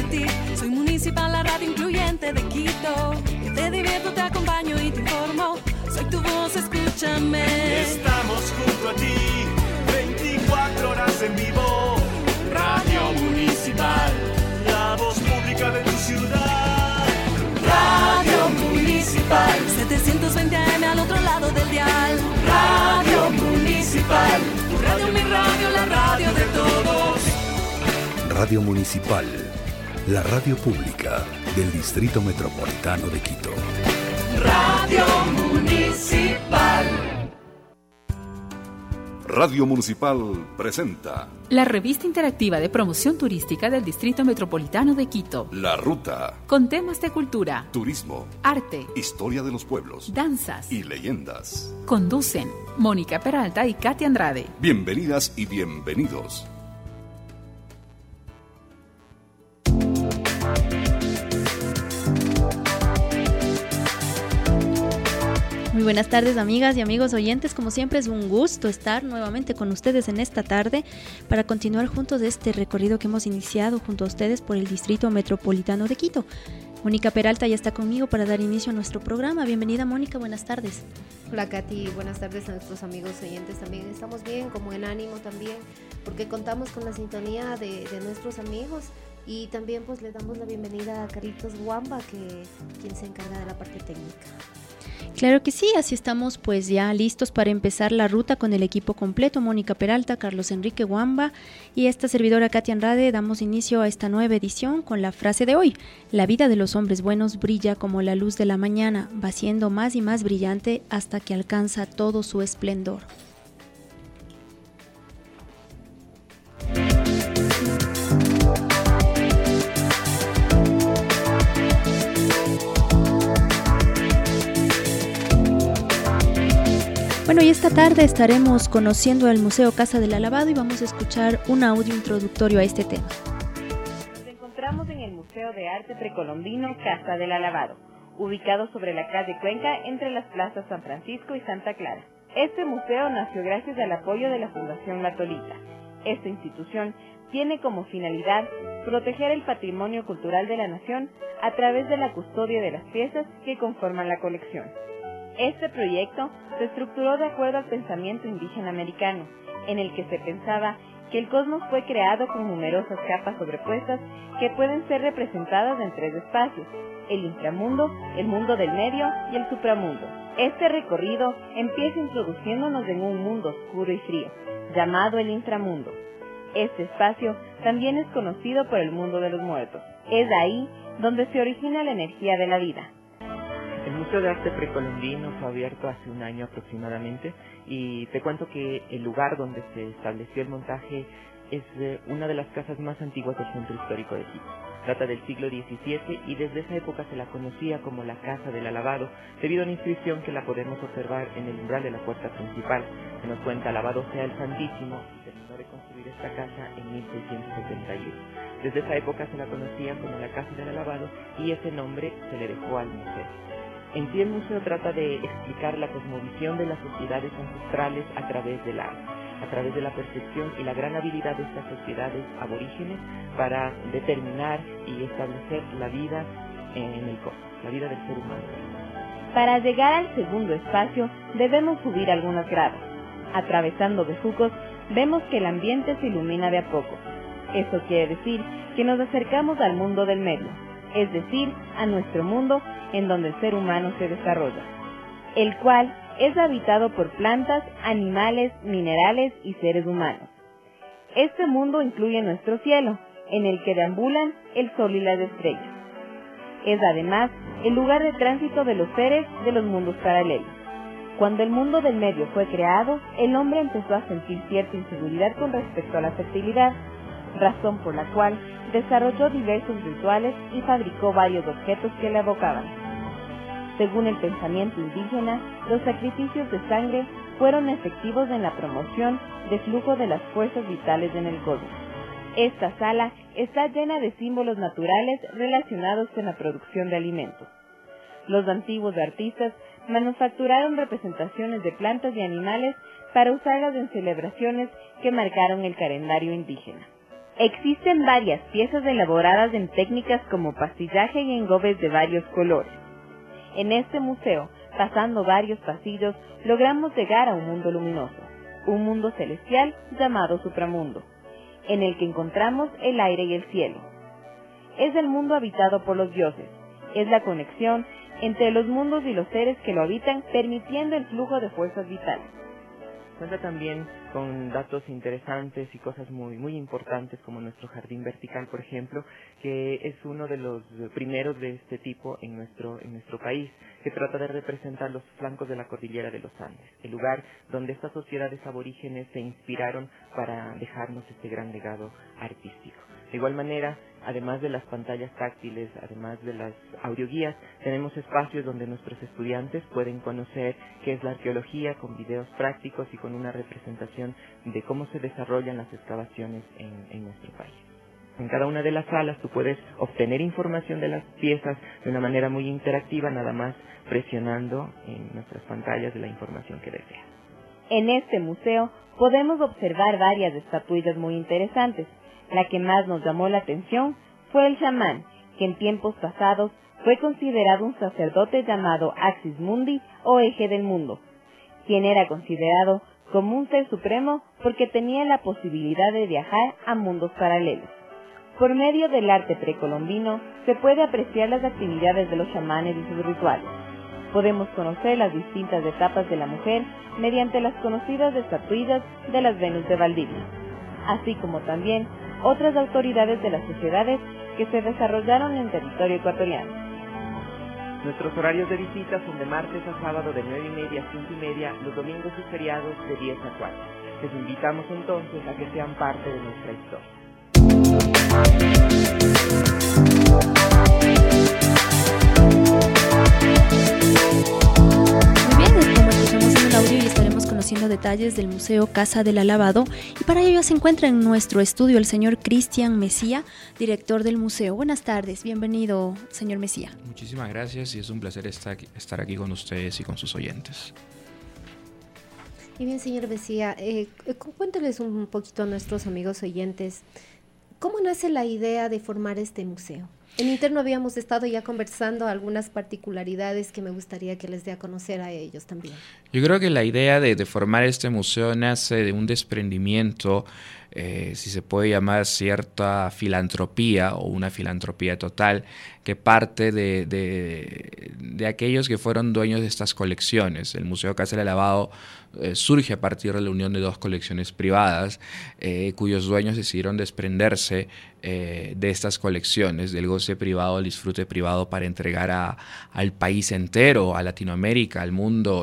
ti. Soy Municipal, la radio incluyente de Quito. Yo te divierto, te acompaño y te informo. Soy tu voz, escúchame. Estamos junto a ti, 24 horas en vivo. Radio Municipal, la voz pública de tu ciudad. Radio Municipal, 720 AM al otro lado del dial. Radio Municipal, tu radio, mi radio, la radio de todos. Radio Municipal, la radio pública del Distrito Metropolitano de Quito. Radio Municipal. Radio Municipal presenta la revista interactiva de promoción turística del Distrito Metropolitano de Quito. La Ruta. Con temas de cultura, Turismo, arte, historia de los pueblos, danzas y leyendas. Conducen Mónica Peralta y Katy Andrade. Bienvenidas y bienvenidos. Muy buenas tardes, amigas y amigos oyentes. Como siempre, es un gusto estar nuevamente con ustedes en esta tarde para continuar juntos este recorrido que hemos iniciado junto a ustedes por el Distrito Metropolitano de Quito. Mónica Peralta ya está conmigo para dar inicio a nuestro programa. Bienvenida, Mónica, buenas tardes. Hola, Katy, buenas tardes a nuestros amigos oyentes también. Estamos bien, como en ánimo también, porque contamos con la sintonía de nuestros amigos y también pues le damos la bienvenida a Carlitos Guamba, quien se encarga de la parte técnica. Claro que sí, así estamos pues ya listos para empezar la ruta con el equipo completo. Mónica Peralta, Carlos Enrique Guamba y esta servidora Katy Andrade. Damos inicio a esta nueva edición con la frase de hoy: la vida de los hombres buenos brilla como la luz de la mañana, va siendo más y más brillante hasta que alcanza todo su esplendor. Bueno, y esta tarde estaremos conociendo el Museo Casa del Alabado y vamos a escuchar un audio introductorio a este tema. Nos encontramos en el Museo de Arte Precolombino Casa del Alabado, ubicado sobre la calle Cuenca entre las plazas San Francisco y Santa Clara. Este museo nació gracias al apoyo de la Fundación La Tolita. Esta institución tiene como finalidad proteger el patrimonio cultural de la nación a través de la custodia de las piezas que conforman la colección. Este proyecto se estructuró de acuerdo al pensamiento indígena americano, en el que se pensaba que el cosmos fue creado con numerosas capas sobrepuestas que pueden ser representadas en tres espacios: el inframundo, el mundo del medio y el supramundo. Este recorrido empieza introduciéndonos en un mundo oscuro y frío, llamado el inframundo. Este espacio también es conocido por el mundo de los muertos. Es ahí donde se origina la energía de la vida. El Museo de Arte Precolombino fue abierto hace un año aproximadamente y te cuento que el lugar donde se estableció el montaje es una de las casas más antiguas del centro histórico de Quito. Data del siglo XVII y desde esa época se la conocía como la Casa del Alabado, debido a una inscripción que la podemos observar en el umbral de la puerta principal, que nos cuenta: alabado sea el Santísimo, y terminó de construir esta casa en 1671. Desde esa época se la conocía como la Casa del Alabado y ese nombre se le dejó al museo. En sí, el museo trata de explicar la cosmovisión de las sociedades ancestrales a través del arte, a través de la percepción y la gran habilidad de estas sociedades aborígenes para determinar y establecer la vida en el cosmos, la vida del ser humano. Para llegar al segundo espacio debemos subir algunas gradas. Atravesando bejucos, vemos que el ambiente se ilumina de a poco. Eso quiere decir que nos acercamos al mundo del medio, es decir, a nuestro mundo en donde el ser humano se desarrolla, el cual es habitado por plantas, animales, minerales y seres humanos. Este mundo incluye nuestro cielo, en el que deambulan el sol y las estrellas. Es además el lugar de tránsito de los seres de los mundos paralelos. Cuando el mundo del medio fue creado, el hombre empezó a sentir cierta inseguridad con respecto a la fertilidad, razón por la cual desarrolló diversos rituales y fabricó varios objetos que le evocaban. Según el pensamiento indígena, los sacrificios de sangre fueron efectivos en la promoción del flujo de las fuerzas vitales en el cosmos. Esta sala está llena de símbolos naturales relacionados con la producción de alimentos. Los antiguos artistas manufacturaron representaciones de plantas y animales para usarlas en celebraciones que marcaron el calendario indígena. Existen varias piezas elaboradas en técnicas como pastillaje y engobes de varios colores. En este museo, pasando varios pasillos, logramos llegar a un mundo luminoso, un mundo celestial llamado supramundo, en el que encontramos el aire y el cielo. Es el mundo habitado por los dioses, es la conexión entre los mundos y los seres que lo habitan, permitiendo el flujo de fuerzas vitales. Cuenta también con datos interesantes y cosas muy importantes, como nuestro jardín vertical, por ejemplo, que es uno de los primeros de este tipo en nuestro país, que trata de representar los flancos de la cordillera de los Andes, el lugar donde estas sociedades aborígenes se inspiraron para dejarnos este gran legado artístico. De igual manera, además de las pantallas táctiles, además de las audioguías, tenemos espacios donde nuestros estudiantes pueden conocer qué es la arqueología, con videos prácticos y con una representación de cómo se desarrollan las excavaciones en nuestro país. En cada una de las salas tú puedes obtener información de las piezas de una manera muy interactiva, nada más presionando en nuestras pantallas de la información que deseas. En este museo podemos observar varias estatuillas muy interesantes. La que más nos llamó la atención fue el chamán, que en tiempos pasados fue considerado un sacerdote llamado Axis Mundi o Eje del Mundo, quien era considerado como un ser supremo porque tenía la posibilidad de viajar a mundos paralelos. Por medio del arte precolombino se puede apreciar las actividades de los chamanes y sus rituales. Podemos conocer las distintas etapas de la mujer mediante las conocidas estatuillas de las Venus de Valdivia, así como también otras autoridades de las sociedades que se desarrollaron en territorio ecuatoriano. Nuestros horarios de visita son de martes a sábado de 9:30 a 5:30, los domingos y feriados de 10 a 4. Les invitamos entonces a que sean parte de nuestra historia. Audio y estaremos conociendo detalles del Museo Casa del Alabado, y para ello se encuentra en nuestro estudio el señor Cristian Mesía, director del museo. Buenas tardes, bienvenido, señor Mesía. Muchísimas gracias y es un placer estar aquí con ustedes y con sus oyentes. Y bien, señor Mesía, cuénteles un poquito a nuestros amigos oyentes, ¿cómo nace la idea de formar este museo? En interno habíamos estado ya conversando algunas particularidades que me gustaría que les dé a conocer a ellos también. Yo creo que la idea de formar este museo nace de un desprendimiento, si se puede llamar cierta filantropía o una filantropía total, que parte de aquellos que fueron dueños de estas colecciones. El Museo Casa del Alabado surge a partir de la unión de dos colecciones privadas, cuyos dueños decidieron desprenderse de estas colecciones, del goce privado, del disfrute privado, para entregar al país entero, a Latinoamérica, al mundo,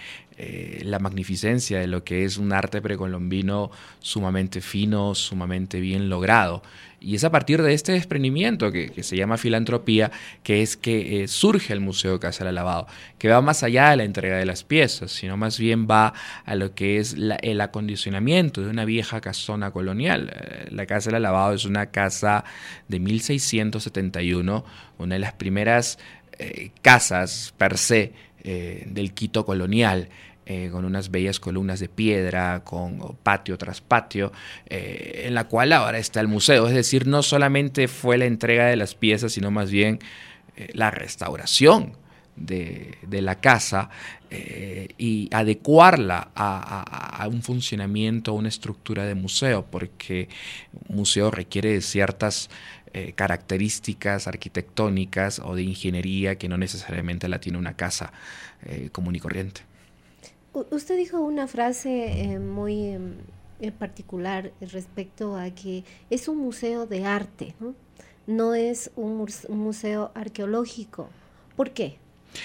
la magnificencia de lo que es un arte precolombino sumamente fino, sumamente bien logrado. Y es a partir de este desprendimiento que se llama filantropía, que es que surge el Museo Casa del Alabado, que va más allá de la entrega de las piezas, sino más bien va a lo que es el acondicionamiento de una vieja casona colonial. La Casa del Alabado es una casa de 1671, una de las primeras casas per se del Quito colonial, con unas bellas columnas de piedra, con patio tras patio, en la cual ahora está el museo. Es decir, no solamente fue la entrega de las piezas, sino más bien la restauración de la casa y adecuarla a un funcionamiento, a una estructura de museo, porque un museo requiere de ciertas características arquitectónicas o de ingeniería que no necesariamente la tiene una casa común y corriente. Usted dijo una frase muy particular respecto a que es un museo de arte, ¿no? No es un museo arqueológico. ¿Por qué?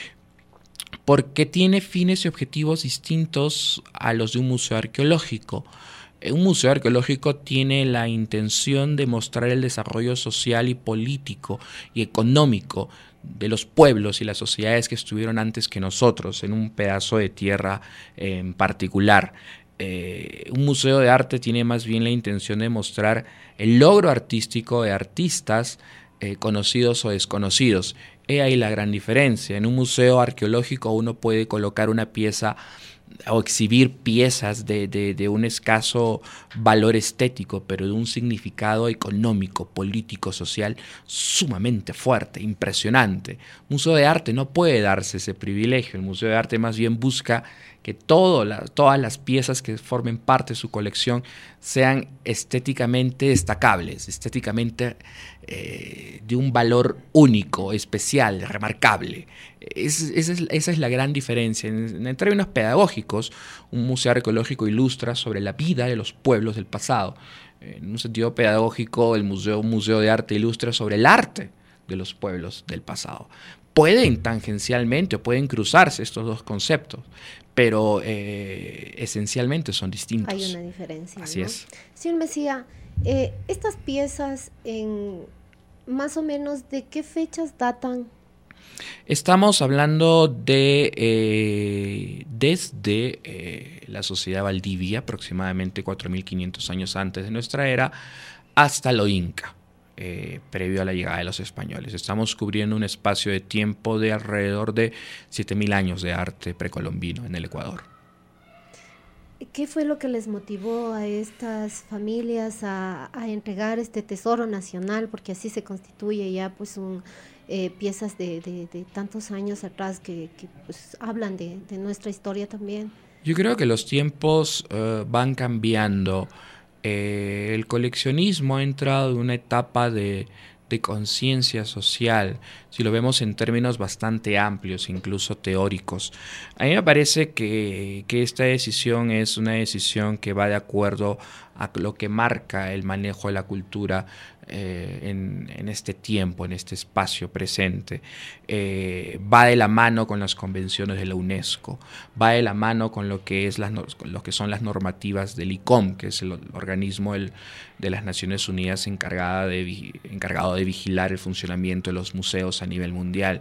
Porque tiene fines y objetivos distintos a los de un museo arqueológico. Un museo arqueológico tiene la intención de mostrar el desarrollo social y político y económico de los pueblos y las sociedades que estuvieron antes que nosotros en un pedazo de tierra en particular. Un museo de arte tiene más bien la intención de mostrar el logro artístico de artistas conocidos o desconocidos. He ahí la gran diferencia. En un museo arqueológico uno puede colocar una pieza o exhibir piezas de un escaso valor estético, pero de un significado económico, político, social sumamente fuerte, impresionante. Un museo de arte no puede darse ese privilegio. El museo de arte más bien busca que todas las piezas que formen parte de su colección sean estéticamente destacables, estéticamente de un valor único, especial, remarcable. Esa es la gran diferencia. En términos pedagógicos, un museo arqueológico ilustra sobre la vida de los pueblos del pasado. En un sentido pedagógico, un museo de arte ilustra sobre el arte de los pueblos del pasado. Pueden tangencialmente o pueden cruzarse estos dos conceptos, pero esencialmente son distintos. Hay una diferencia. Así es. Señor Mejía, estas piezas, más o menos, ¿de qué fechas datan? Estamos hablando de desde la sociedad Valdivia, aproximadamente 4.500 años antes de nuestra era, hasta lo Inca. Previo a la llegada de los españoles. Estamos cubriendo un espacio de tiempo de alrededor de 7.000 años de arte precolombino en el Ecuador. ¿Qué fue lo que les motivó a estas familias a entregar este tesoro nacional? Porque así se constituye ya pues piezas de tantos años atrás que pues, hablan de nuestra historia también. Yo creo que los tiempos van cambiando. El coleccionismo ha entrado en una etapa de conciencia social, si lo vemos en términos bastante amplios, incluso teóricos. A mí me parece que esta decisión es una decisión que va de acuerdo a lo que marca el manejo de la cultura en este tiempo, en este espacio presente. Va de la mano con las convenciones de la UNESCO, va de la mano con lo que son las normativas del ICOM, que es el organismo de las Naciones Unidas encargado de vigilar el funcionamiento de los museos a nivel mundial.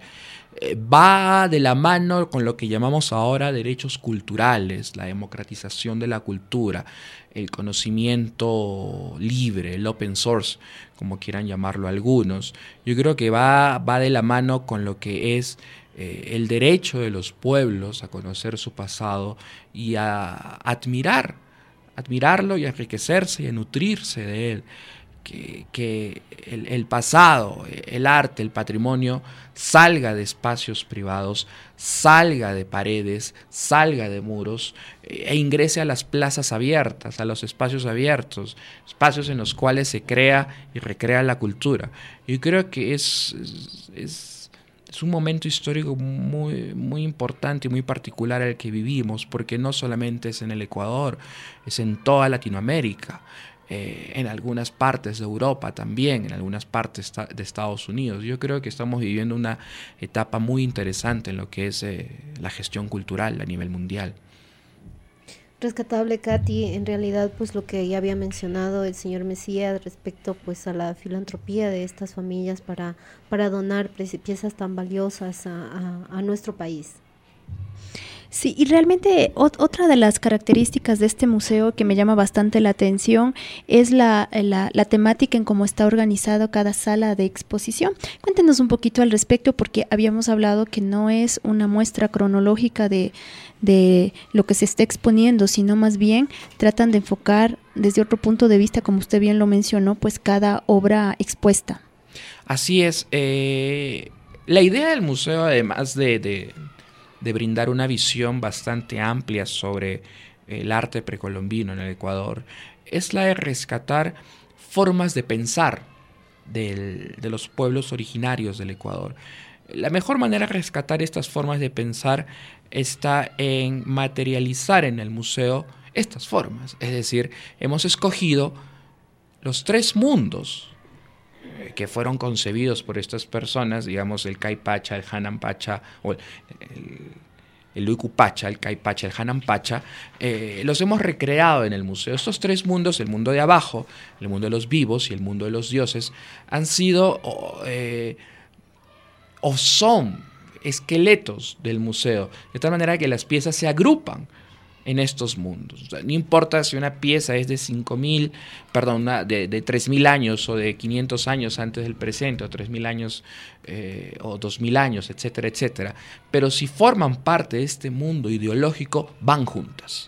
Va de la mano con lo que llamamos ahora derechos culturales, la democratización de la cultura, el conocimiento libre, el open source, como quieran llamarlo algunos. Yo creo que va de la mano con lo que es el derecho de los pueblos a conocer su pasado y a admirarlo y a enriquecerse y a nutrirse de él. Que el pasado, el arte, el patrimonio salga de espacios privados, salga de paredes, salga de muros e ingrese a las plazas abiertas, a los espacios abiertos, espacios en los cuales se crea y recrea la cultura. Yo creo que es un momento histórico muy, muy importante y muy particular el que vivimos, porque no solamente es en el Ecuador, es en toda Latinoamérica. En algunas partes de Europa también, en algunas partes de Estados Unidos. Yo creo que estamos viviendo una etapa muy interesante en lo que es la gestión cultural a nivel mundial. Rescatable, Katy, en realidad pues lo que ya había mencionado el señor Mejía respecto pues a la filantropía de estas familias para donar piezas tan valiosas a nuestro país. Sí, y realmente otra de las características de este museo que me llama bastante la atención es la temática en cómo está organizado cada sala de exposición. Cuéntenos un poquito al respecto, porque habíamos hablado que no es una muestra cronológica de lo que se está exponiendo, sino más bien tratan de enfocar desde otro punto de vista, como usted bien lo mencionó, pues cada obra expuesta. Así es. La idea del museo, además de brindar una visión bastante amplia sobre el arte precolombino en el Ecuador, es la de rescatar formas de pensar de los pueblos originarios del Ecuador. La mejor manera de rescatar estas formas de pensar está en materializar en el museo estas formas. Es decir, hemos escogido los 3 mundos que fueron concebidos por estas personas, digamos el Caipacha, el Hanampacha, o el Luicupacha, el Caipacha, el Hanampacha, los hemos recreado en el museo. Estos 3 mundos, el mundo de abajo, el mundo de los vivos y el mundo de los dioses, han sido o son esqueletos del museo, de tal manera que las piezas se agrupan en estos mundos. O sea, no importa si una pieza es de 3.000 años o de 500 años antes del presente, o 3.000 años o 2.000 años, etcétera, etcétera. Pero si forman parte de este mundo ideológico, van juntas.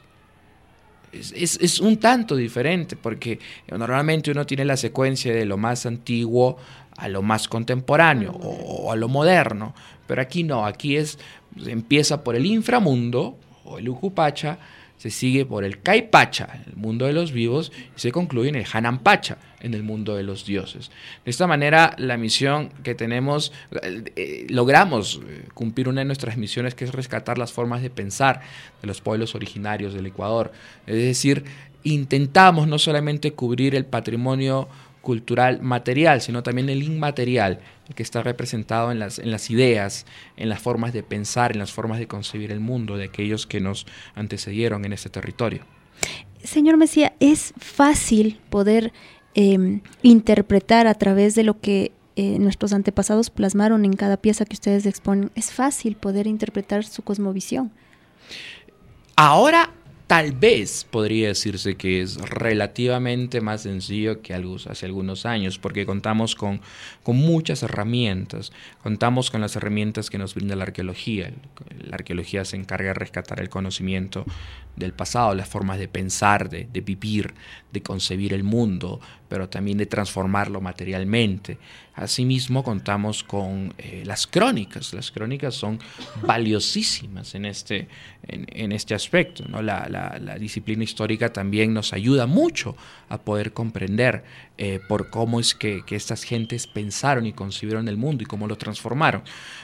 Es un tanto diferente, porque normalmente uno tiene la secuencia de lo más antiguo a lo más contemporáneo o a lo moderno, pero aquí no, aquí empieza por el inframundo o el Ucupacha, se sigue por el Caipacha, el mundo de los vivos, y se concluye en el Hanampacha, en el mundo de los dioses. De esta manera, la misión que tenemos, logramos cumplir una de nuestras misiones, que es rescatar las formas de pensar de los pueblos originarios del Ecuador. Es decir, intentamos no solamente cubrir el patrimonio cultural material, sino también el inmaterial, el que está representado en las ideas, en las formas de pensar, en las formas de concebir el mundo de aquellos que nos antecedieron en este territorio. Señor Mesía, ¿es fácil poder interpretar a través de lo que nuestros antepasados plasmaron en cada pieza que ustedes exponen? ¿Es fácil poder interpretar su cosmovisión? Ahora, tal vez podría decirse que es relativamente más sencillo que hace algunos años, porque contamos con muchas herramientas. Contamos con las herramientas que nos brinda la arqueología. La arqueología se encarga de rescatar el conocimiento del pasado, las formas de pensar, de vivir, de concebir el mundo, pero también de transformarlo materialmente. Asimismo, contamos con las crónicas. Las crónicas son valiosísimas en este aspecto, ¿no? La disciplina histórica también nos ayuda mucho a poder comprender por cómo es que estas gentes pensaron y concibieron el mundo y cómo lo transformaron.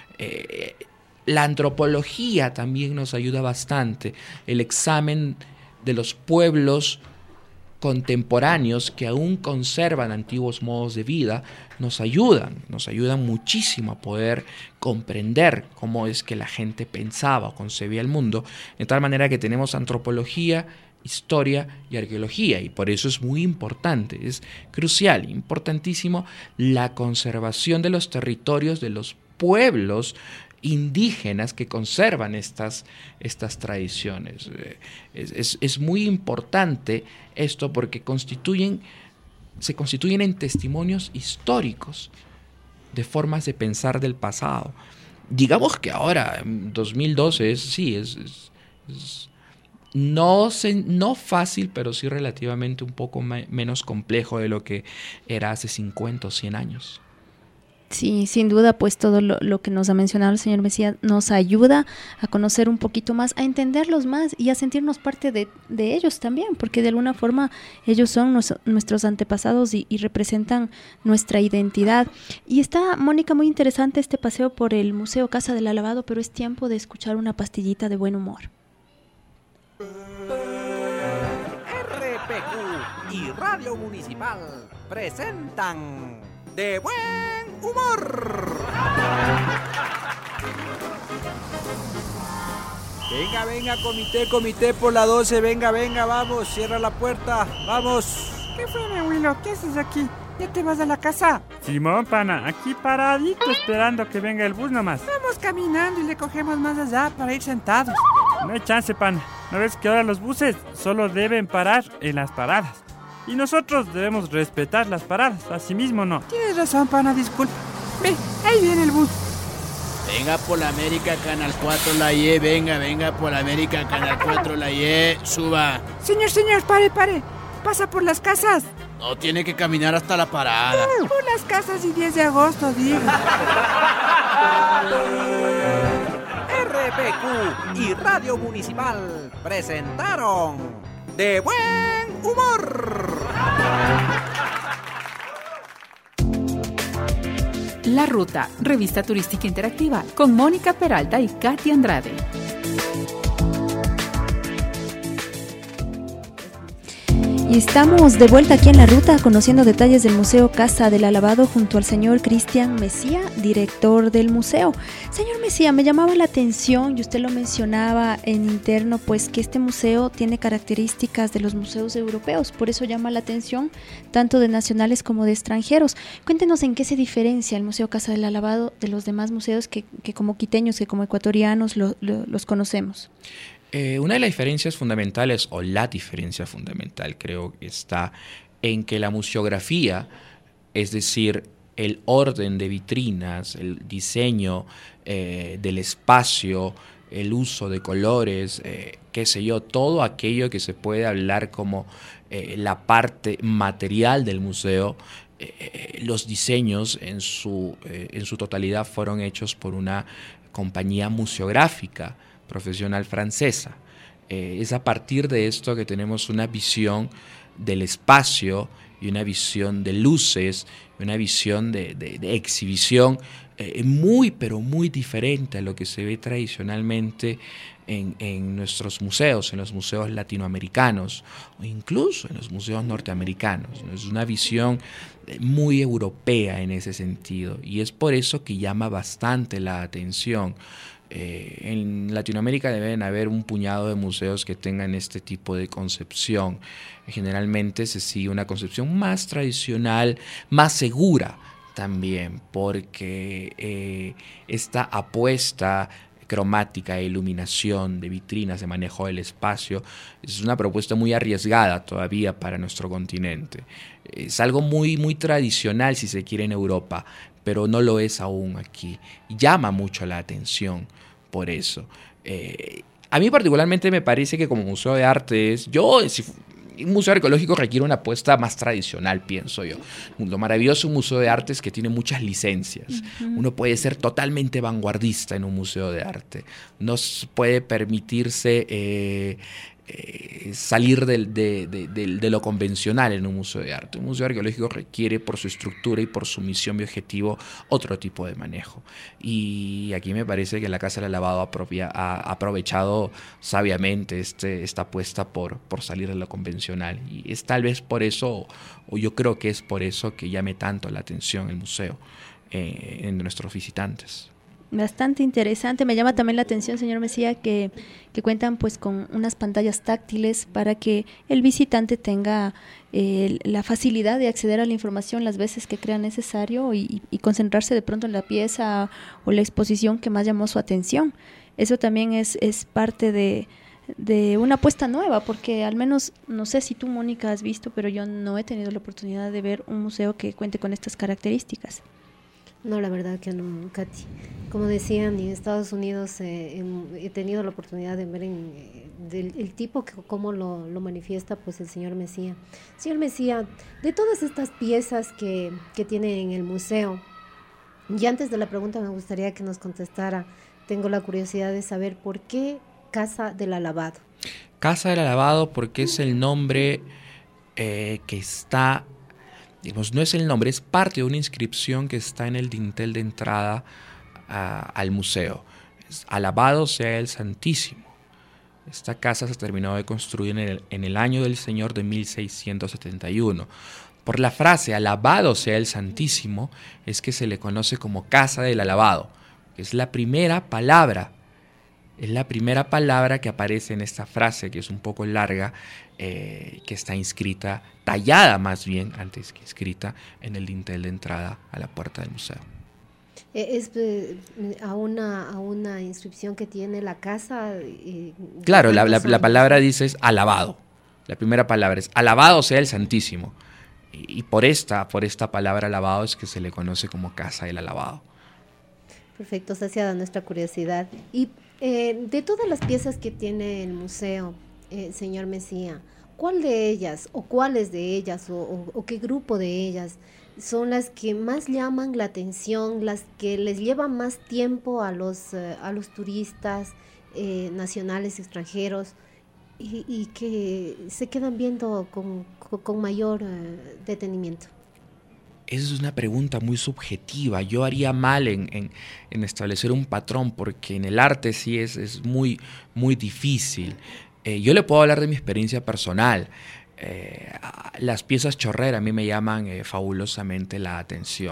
La antropología también nos ayuda bastante. El examen de los pueblos contemporáneos que aún conservan antiguos modos de vida nos ayudan muchísimo a poder comprender cómo es que la gente pensaba o concebía el mundo, de tal manera que tenemos antropología, historia y arqueología, y por eso es muy importante, es crucial, importantísimo la conservación de los territorios de los pueblos indígenas que conservan estas tradiciones. Es muy importante esto porque se constituyen en testimonios históricos de formas de pensar del pasado. Digamos que ahora, en 2012, es no fácil, pero sí relativamente un poco menos complejo de lo que era hace 50 o 100 años. Sí, sin duda, pues todo lo que nos ha mencionado el señor Mesía nos ayuda a conocer un poquito más, a entenderlos más y a sentirnos parte de ellos también, porque de alguna forma ellos son nuestros antepasados y representan nuestra identidad. Y está, Mónica, muy interesante este paseo por el Museo Casa del Alabado, pero es tiempo de escuchar una pastillita de buen humor. RPQ y Radio Municipal presentan De Buen Humor. Venga, comité por la 12, venga, vamos, cierra la puerta, vamos. ¿Qué fue, mi abuelo? ¿Qué haces aquí? ¿Ya te vas a la casa? Simón, pana, aquí paradito esperando que venga el bus nomás. Vamos caminando y le cogemos más allá para ir sentados. No hay chance, pana. ¿No ves que ahora los buses solo deben parar en las paradas? Y nosotros debemos respetar las paradas, así mismo no. Tienes razón, pana, disculpa. Ve, ahí viene el bus. Venga por la América, Canal 4, la Y, venga por la América, Canal 4, la Y, suba. Señor, pare. Pasa por las casas. No, tiene que caminar hasta la parada. Por las casas y 10 de agosto, digo. RPQ y Radio Municipal presentaron De Buen Humor. La Ruta, revista turística interactiva, con Mónica Peralta y Katy Andrade. Y estamos de vuelta aquí en La Ruta, conociendo detalles del Museo Casa del Alabado junto al señor Cristian Mesía, director del museo. Señor Mesía, me llamaba la atención, y usted lo mencionaba en interno, pues que este museo tiene características de los museos europeos, por eso llama la atención tanto de nacionales como de extranjeros. Cuéntenos en qué se diferencia el Museo Casa del Alabado de los demás museos que como quiteños, que como ecuatorianos los conocemos. Una de las diferencias fundamentales, o la diferencia fundamental, creo que está en que la museografía, es decir, el orden de vitrinas, el diseño del espacio, el uso de colores, qué sé yo, todo aquello que se puede hablar como la parte material del museo, los diseños en su totalidad fueron hechos por una compañía museográfica profesional francesa. Es a partir de esto que tenemos una visión del espacio y una visión de luces, una visión de exhibición muy, pero muy diferente a lo que se ve tradicionalmente en nuestros museos, en los museos latinoamericanos o incluso en los museos norteamericanos. Es una visión muy europea en ese sentido y es por eso que llama bastante la atención. En Latinoamérica deben haber un puñado de museos que tengan este tipo de concepción. Generalmente se sigue una concepción más tradicional, más segura también, porque esta apuesta cromática, de iluminación, de vitrinas, de manejo del espacio, es una propuesta muy arriesgada todavía para nuestro continente. Es algo muy, muy tradicional, si se quiere, en Europa, pero no lo es aún aquí. Llama mucho la atención por eso. A mí particularmente me parece que como museo de arte un museo arqueológico requiere una apuesta más tradicional, pienso yo. Lo maravilloso de un museo de arte es que tiene muchas licencias. Uno puede ser totalmente vanguardista en un museo de arte. No puede permitirse salir de lo convencional en un museo de arte. Un museo arqueológico requiere, por su estructura y por su misión y objetivo, otro tipo de manejo. Y aquí me parece que la Casa del Lavado ha aprovechado sabiamente esta apuesta por salir de lo convencional. Y es tal vez por eso, o yo creo que es por eso que llame tanto la atención el museo en nuestros visitantes. Bastante interesante. Me llama también la atención, señor Mesía, que cuentan pues con unas pantallas táctiles para que el visitante tenga la facilidad de acceder a la información las veces que crea necesario y concentrarse de pronto en la pieza o la exposición que más llamó su atención. Eso también es parte de una apuesta nueva, porque al menos, no sé si tú, Mónica, has visto, pero yo no he tenido la oportunidad de ver un museo que cuente con estas características. No, la verdad que no, Katy. Como decían, en Estados Unidos he tenido la oportunidad de ver el tipo cómo lo manifiesta pues el señor Mesía. Señor Mesía, de todas estas piezas que tiene en el museo, y antes de la pregunta me gustaría que nos contestara, tengo la curiosidad de saber por qué Casa del Alabado. Casa del Alabado porque es el nombre que está... Digamos, no es el nombre, es parte de una inscripción que está en el dintel de entrada al museo. Alabado sea el Santísimo. Esta casa se terminó de construir en el año del Señor de 1671. Por la frase alabado sea el Santísimo es que se le conoce como Casa del Alabado, que es la primera palabra. Es la primera palabra que aparece en esta frase, que es un poco larga, que está inscrita, tallada más bien, antes que inscrita, en el dintel de entrada a la puerta del museo. ¿Es a una inscripción que tiene la casa? Claro, la palabra dice es alabado. La primera palabra es alabado sea el Santísimo. Y por esta palabra alabado es que se le conoce como Casa del Alabado. Perfecto, saciada nuestra curiosidad. Y de todas las piezas que tiene el museo, señor Mesía, ¿cuál de ellas o cuáles de ellas o qué grupo de ellas son las que más llaman la atención, las que les llevan más tiempo a los turistas nacionales y extranjeros y que se quedan viendo con mayor detenimiento? Esa es una pregunta muy subjetiva. Yo haría mal en establecer un patrón porque en el arte sí es muy, muy difícil. Yo le puedo hablar de mi experiencia personal. Las piezas Chorrera a mí me llaman fabulosamente la atención.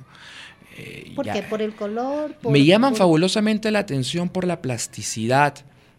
¿Por qué? ¿Por el color? Me llaman fabulosamente la atención por la plasticidad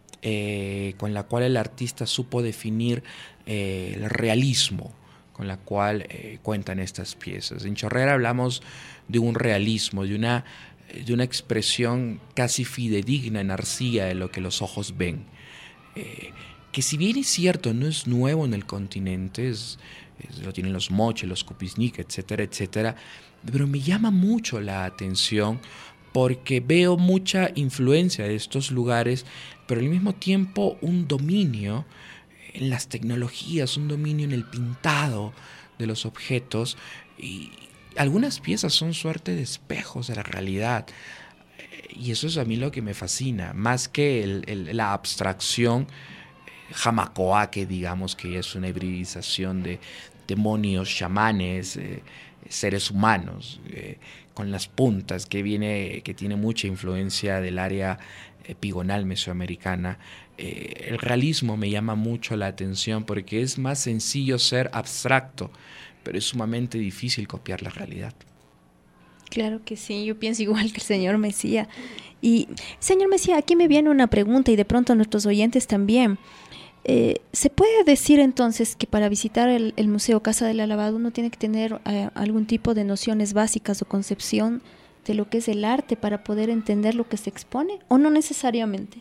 con la cual el artista supo definir el realismo con la cual cuentan estas piezas. En Chorrera hablamos de un realismo, de una expresión casi fidedigna en arcilla de lo que los ojos ven. que si bien es cierto, no es nuevo en el continente, lo tienen los moches, los kupisnik, etcétera, etcétera, pero me llama mucho la atención porque veo mucha influencia de estos lugares, pero al mismo tiempo un dominio en las tecnologías, un dominio en el pintado de los objetos, y algunas piezas son suerte de espejos de la realidad, y eso es a mí lo que me fascina, más que la abstracción jamacoaque, digamos, que es una hibridización de demonios, chamanes, seres humanos, con las puntas, que tiene mucha influencia del área epigonal mesoamericana. El realismo me llama mucho la atención porque es más sencillo ser abstracto, pero es sumamente difícil copiar la realidad. Claro que sí, yo pienso igual que el señor Mesía. Y, señor Mesía, aquí me viene una pregunta y de pronto a nuestros oyentes también. ¿Se puede decir entonces que para visitar el Museo Casa del Alabado uno tiene que tener algún tipo de nociones básicas o concepción de lo que es el arte para poder entender lo que se expone, o no necesariamente?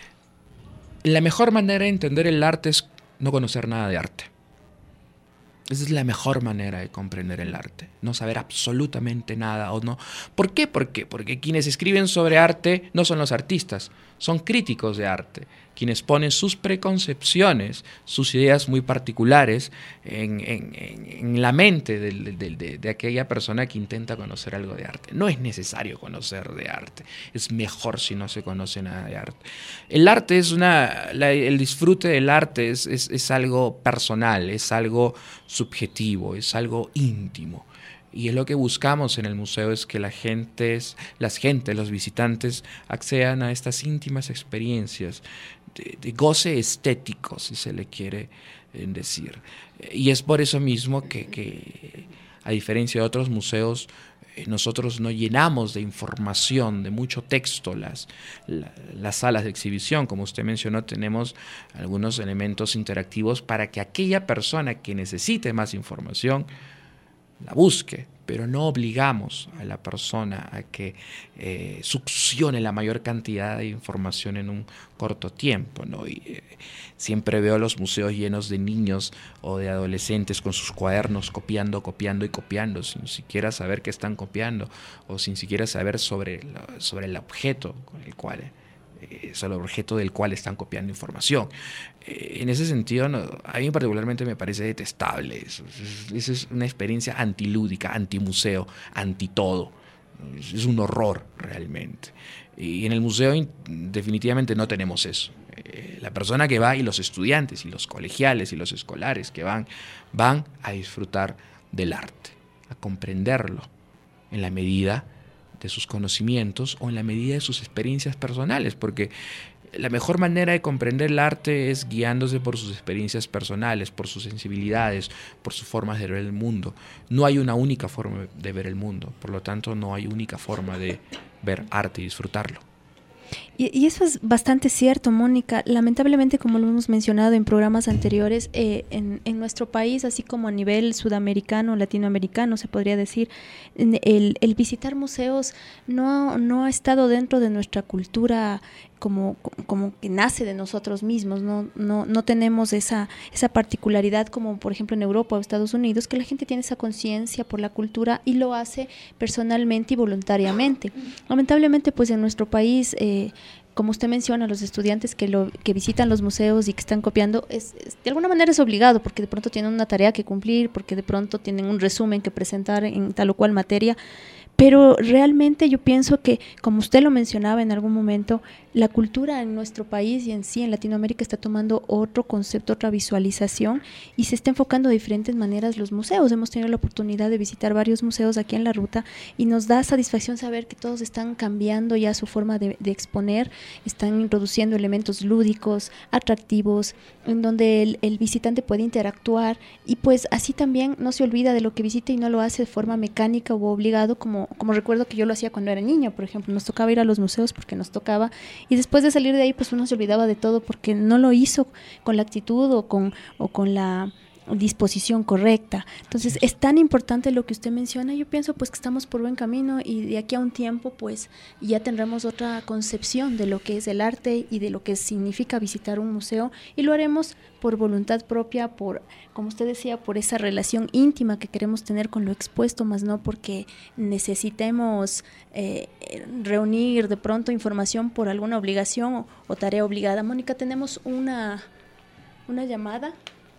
La mejor manera de entender el arte es no conocer nada de arte. Esa es la mejor manera de comprender el arte, no saber absolutamente nada o no. ¿Por qué? Porque quienes escriben sobre arte no son los artistas, son críticos de arte, quienes ponen sus preconcepciones, sus ideas muy particulares en la mente de aquella persona que intenta conocer algo de arte. No es necesario conocer de arte, es mejor si no se conoce nada de arte. El arte es el disfrute del arte es algo personal, es algo subjetivo, es algo íntimo. Y es lo que buscamos en el museo, es que los visitantes accedan a estas íntimas experiencias de goce estético, si se le quiere decir. Y es por eso mismo que a diferencia de otros museos, nosotros no llenamos de información, de mucho texto las salas de exhibición. Como usted mencionó, tenemos algunos elementos interactivos para que aquella persona que necesite más información la busque, pero no obligamos a la persona a que succione la mayor cantidad de información en un corto tiempo, ¿no? Y siempre veo los museos llenos de niños o de adolescentes con sus cuadernos copiando y copiando, sin siquiera saber qué están copiando o sin siquiera saber sobre el objeto con el cual sobre el objeto del cual están copiando información. En ese sentido, a mí particularmente me parece detestable eso. Esa es una experiencia antilúdica, antimuseo, antitodo. Es un horror realmente. Y en el museo definitivamente no tenemos eso. La persona que va y los estudiantes y los colegiales y los escolares que van a disfrutar del arte, a comprenderlo en la medida de sus conocimientos o en la medida de sus experiencias personales, porque la mejor manera de comprender el arte es guiándose por sus experiencias personales, por sus sensibilidades, por sus formas de ver el mundo. No hay una única forma de ver el mundo, por lo tanto no hay única forma de ver arte y disfrutarlo. Y eso es bastante cierto, Mónica. Lamentablemente, como lo hemos mencionado en programas anteriores, en nuestro país, así como a nivel sudamericano, latinoamericano, se podría decir, el visitar museos no ha estado dentro de nuestra cultura como que nace de nosotros mismos. No tenemos esa particularidad como, por ejemplo, en Europa o Estados Unidos, que la gente tiene esa conciencia por la cultura y lo hace personalmente y voluntariamente. Lamentablemente, pues en nuestro país, como usted menciona, los estudiantes que visitan los museos y que están copiando, de alguna manera es obligado, porque de pronto tienen una tarea que cumplir, porque de pronto tienen un resumen que presentar en tal o cual materia. Pero realmente yo pienso que, como usted lo mencionaba en algún momento, la cultura en nuestro país y en sí en Latinoamérica está tomando otro concepto, otra visualización, y se está enfocando de diferentes maneras los museos. Hemos tenido la oportunidad de visitar varios museos aquí en la ruta y nos da satisfacción saber que todos están cambiando ya su forma de exponer, están introduciendo elementos lúdicos, atractivos, en donde el visitante puede interactuar y pues así también no se olvida de lo que visita y no lo hace de forma mecánica o obligado, como recuerdo que yo lo hacía cuando era niña. Por ejemplo, nos tocaba ir a los museos porque nos tocaba, y después de salir de ahí pues uno se olvidaba de todo porque no lo hizo con la actitud o con la disposición correcta. Entonces es tan importante lo que usted menciona. Yo pienso pues que estamos por buen camino y de aquí a un tiempo pues ya tendremos otra concepción de lo que es el arte y de lo que significa visitar un museo, y lo haremos por voluntad propia, por, como usted decía, por esa relación íntima que queremos tener con lo expuesto, más no porque necesitemos reunir de pronto información por alguna obligación o tarea obligada. Mónica, tenemos una llamada.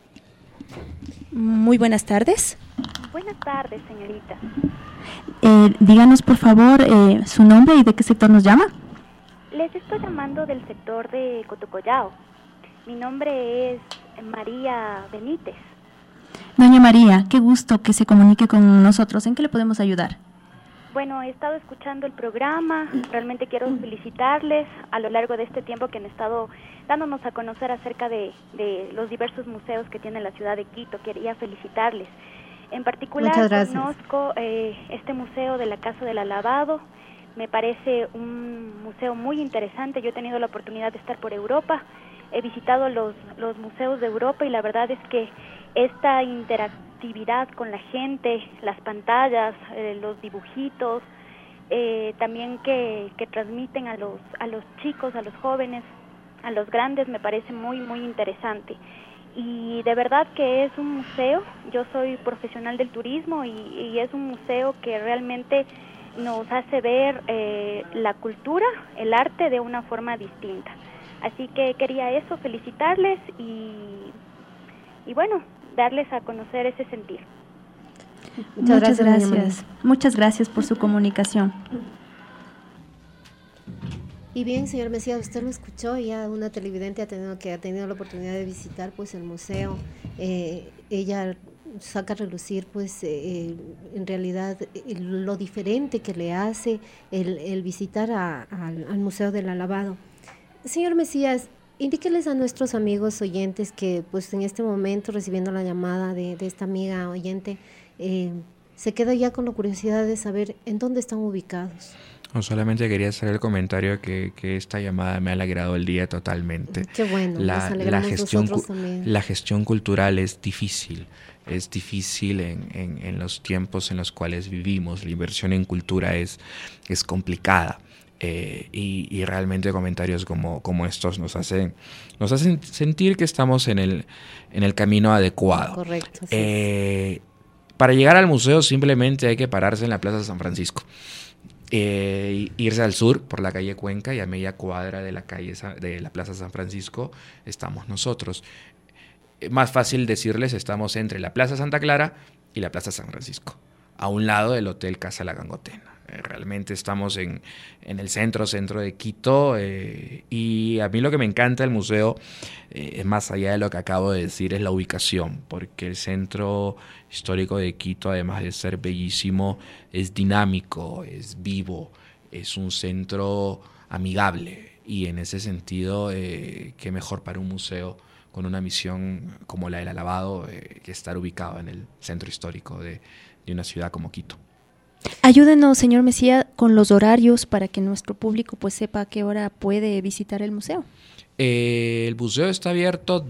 Muy buenas tardes. Buenas tardes, señorita. Díganos, por favor, su nombre y de qué sector nos llama. Les estoy llamando del sector de Cotocollao. Mi nombre es María Benítez. Doña María, qué gusto que se comunique con nosotros. ¿En qué le podemos ayudar? Bueno, he estado escuchando el programa. Realmente quiero felicitarles a lo largo de este tiempo que han estado dándonos a conocer acerca de los diversos museos que tiene la ciudad de Quito. Quería felicitarles. En particular, conozco este museo de la Casa del Alabado. Me parece un museo muy interesante. Yo he tenido la oportunidad de estar por Europa. He visitado los museos de Europa y la verdad es que esta interactividad con la gente, las pantallas, los dibujitos, también que transmiten a los chicos, a los jóvenes, a los grandes, me parece muy, muy interesante. Y de verdad que es un museo, yo soy profesional del turismo y es un museo que realmente nos hace ver la cultura, el arte de una forma distinta. Así que quería eso, felicitarles y bueno, darles a conocer ese sentir. Muchas gracias. Muchas gracias por su comunicación. Y bien, señor Mesías, usted lo escuchó, ya una televidente que ha tenido la oportunidad de visitar pues el museo. Ella saca a relucir pues en realidad lo diferente que le hace el visitar al Museo del Alabado. Señor Mesías, indíqueles a nuestros amigos oyentes que pues en este momento, recibiendo la llamada de esta amiga oyente, se queda ya con la curiosidad de saber en dónde están ubicados. No, solamente quería hacer el comentario que esta llamada me ha alegrado el día totalmente. Qué bueno, nos alegramos nosotros también. La gestión cultural es difícil en los tiempos en los cuales vivimos. La inversión en cultura es complicada. Y realmente comentarios como estos nos hacen sentir que estamos en el camino adecuado. Correcto. Sí. Para llegar al museo simplemente hay que pararse en la Plaza San Francisco, irse al sur por la calle Cuenca, y a media cuadra de la Plaza San Francisco estamos nosotros. Más fácil decirles, estamos entre la Plaza Santa Clara y la Plaza San Francisco, a un lado del Hotel Casa La Gangotena. Realmente estamos en el centro de Quito, y a mí lo que me encanta del museo, más allá de lo que acabo de decir, es la ubicación, porque el centro histórico de Quito, además de ser bellísimo, es dinámico, es vivo, es un centro amigable, y en ese sentido, qué mejor para un museo con una misión como la del Alabado que estar ubicado en el centro histórico de una ciudad como Quito. Ayúdenos, señor Mesías, con los horarios para que nuestro público pues sepa a qué hora puede visitar el museo. El museo está abierto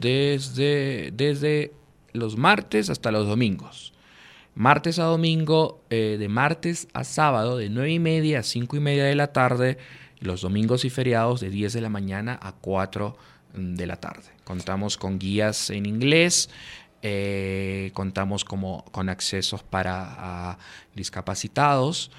desde los martes hasta los domingos. Martes a domingo, de martes a sábado, de 9:30 a 5:30 de la tarde. Los domingos y feriados de 10 de la mañana a 4 de la tarde. Contamos con guías en inglés. Contamos con accesos para discapacitados,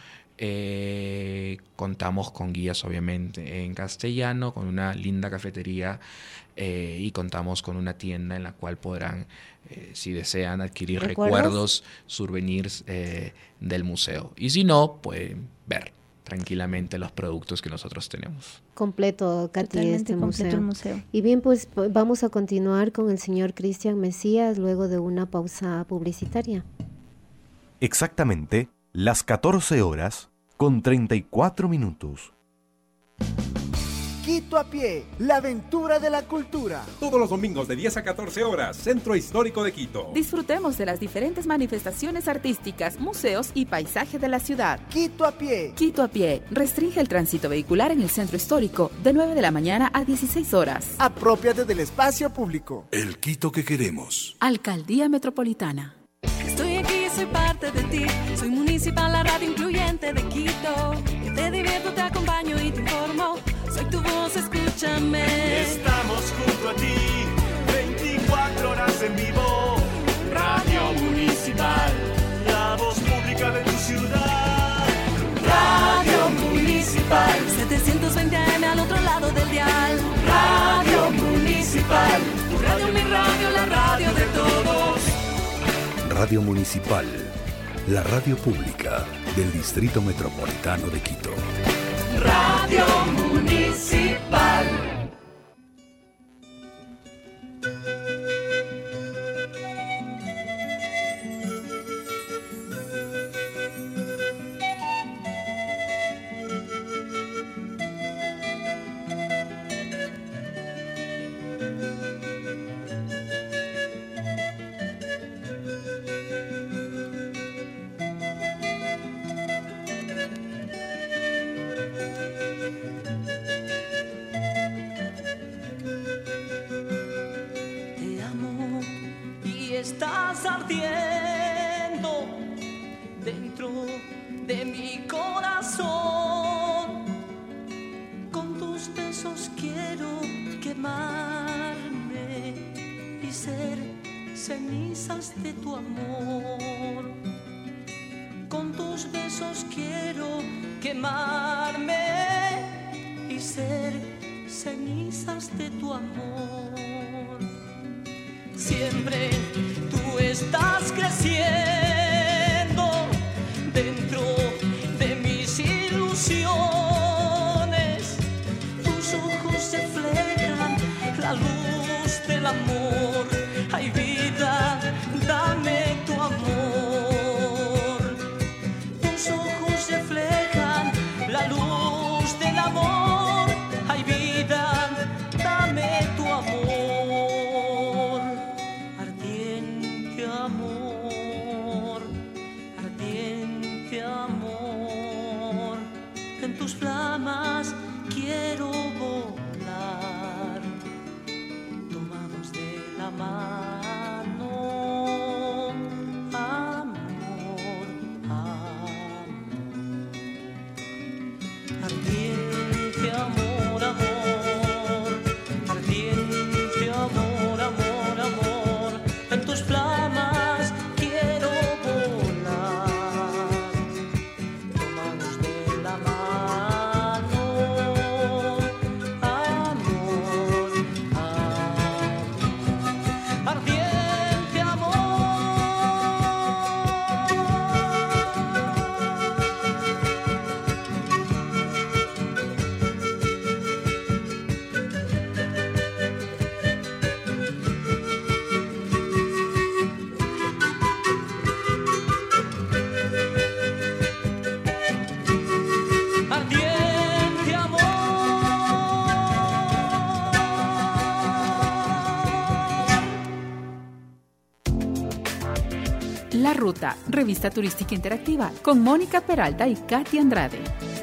contamos con guías obviamente en castellano, con una linda cafetería, y contamos con una tienda en la cual podrán, si desean, adquirir recuerdos, souvenirs del museo, y si no, pueden ver tranquilamente los productos que nosotros tenemos. Completo, Katy, Totalmente completo el museo. Y bien, pues vamos a continuar con el señor Cristian Mesías luego de una pausa publicitaria. Exactamente las 14 horas con 34 minutos. Quito a pie, la aventura de la cultura. Todos los domingos de 10 a 14 horas, Centro Histórico de Quito. Disfrutemos de las diferentes manifestaciones artísticas, museos y paisaje de la ciudad. Quito a pie. Quito a pie. Restringe el tránsito vehicular en el Centro Histórico de 9 de la mañana a 16 horas. Apropiate del espacio público. El Quito que queremos. Alcaldía Metropolitana. Estoy aquí, soy parte de ti. Soy Municipal, la radio incluyente de Quito. Yo te divierto, te acompaño y te informo. Soy tu voz, escúchame. Estamos junto a ti, 24 horas en vivo. Radio Municipal, la voz pública de tu ciudad. Radio Municipal, 720 AM al otro lado del dial. Radio Municipal, tu radio, mi radio, la radio de todos. Radio Municipal, la radio pública del Distrito Metropolitano de Quito. Radio Municipal. Estás ardiendo dentro de mi corazón. Con tus besos quiero quemarme y ser cenizas de tu amor. Con tus besos quiero quemarme y ser cenizas de tu amor. Siempre tú estás creciendo dentro de mis ilusiones. Tus ojos reflejan la luz del amor. Ay, vida, dame tu amor. Tus ojos reflejan la luz del amor. Ay, vida, dame tu amor. En tus flamas quiero volar, tomados de la mano, amor, amor. Ardiente amor, amor, ardiente amor, amor, amor. En tus flamas quiero volar, tomados de la mano, amor, amor. Ardiente amor. Ardiente amor. La Ruta, revista turística interactiva, con Mónica Peralta y Katy Andrade.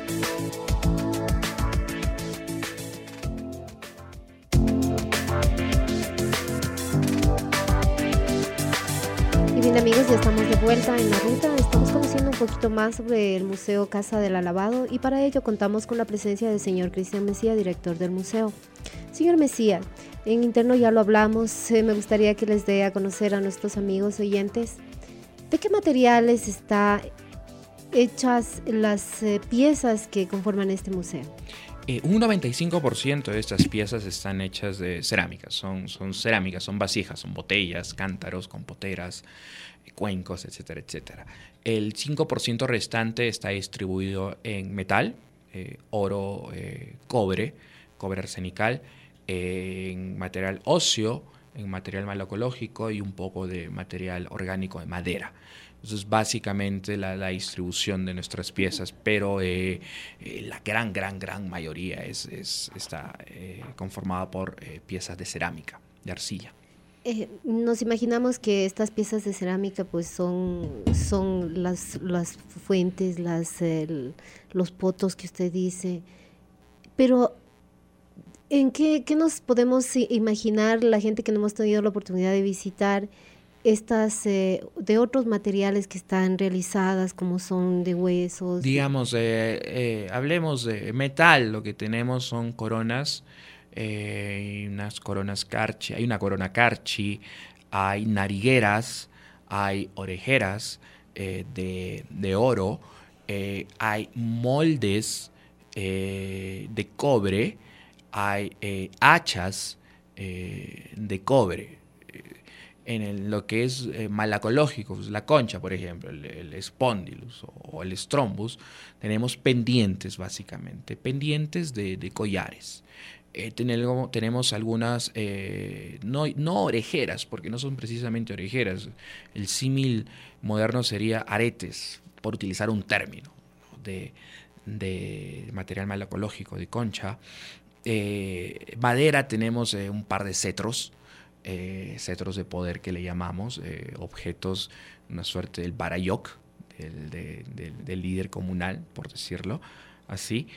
Y bien amigos, ya estamos de vuelta en la ruta. Estamos conociendo un poquito más sobre el Museo Casa del Alabado y para ello contamos con la presencia del señor Cristian Mejía, director del museo. Señor Mejía, en interno ya lo hablamos, me gustaría que les dé a conocer a nuestros amigos oyentes de qué materiales están hechas las piezas que conforman este museo. Un 95% de estas piezas están hechas de cerámica, son cerámicas, son vasijas, son botellas, cántaros, compoteras, cuencos, etcétera, etcétera. El 5% restante está distribuido en metal, oro, cobre arsenical, en material óseo, en material malacológico y un poco de material orgánico de madera. Entonces, básicamente la distribución de nuestras piezas, pero la gran mayoría está conformada por piezas de cerámica, de arcilla. Nos imaginamos que estas piezas de cerámica pues son las fuentes, los potos que usted dice, pero ¿en qué nos podemos imaginar la gente que no hemos tenido la oportunidad de visitar estas de otros materiales que están realizadas, como son de huesos? Digamos, hablemos de metal, lo que tenemos son coronas, unas coronas Carchi, hay una corona Carchi, hay narigueras, hay orejeras de oro, hay moldes de cobre, hay hachas de cobre. En lo que es malacológico, pues la concha, por ejemplo, el espondylus o el strombus, tenemos pendientes, básicamente, pendientes de collares. Tenemos algunas, no orejeras, porque no son precisamente orejeras. El símil moderno sería aretes, por utilizar un término, ¿no? de material malacológico, de concha. Madera tenemos un par de cetros, cetros de poder que le llamamos, objetos, una suerte del barayok, del líder comunal, por decirlo así.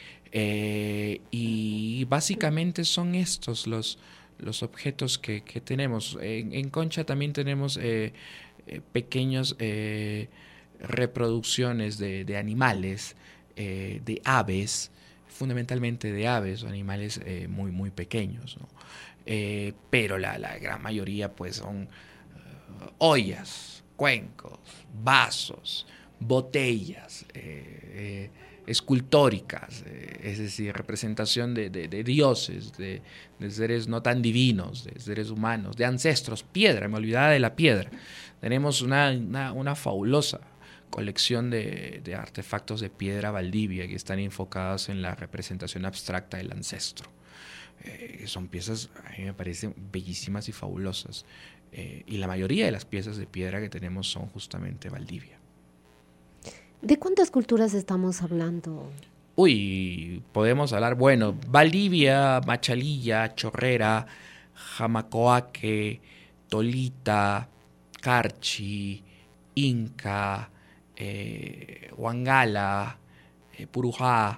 Y básicamente son estos los objetos que tenemos. En concha también tenemos pequeños reproducciones de animales, de aves, fundamentalmente de aves o animales muy pequeños, ¿no? Pero la gran mayoría pues son ollas, cuencos, vasos, botellas, escultóricas, es decir, representación de dioses, de seres no tan divinos, de seres humanos, de ancestros, piedra, me olvidaba de la piedra. Tenemos una fabulosa colección de artefactos de piedra Valdivia que están enfocados en la representación abstracta del ancestro. Son piezas, a mí me parecen bellísimas y fabulosas. Y la mayoría de las piezas de piedra que tenemos son justamente Valdivia. ¿De cuántas culturas estamos hablando? Uy, podemos hablar, bueno, Valdivia, Machalilla, Chorrera, Jamacoaque, Tolita, Carchi, Inca, Huangala, Purujá,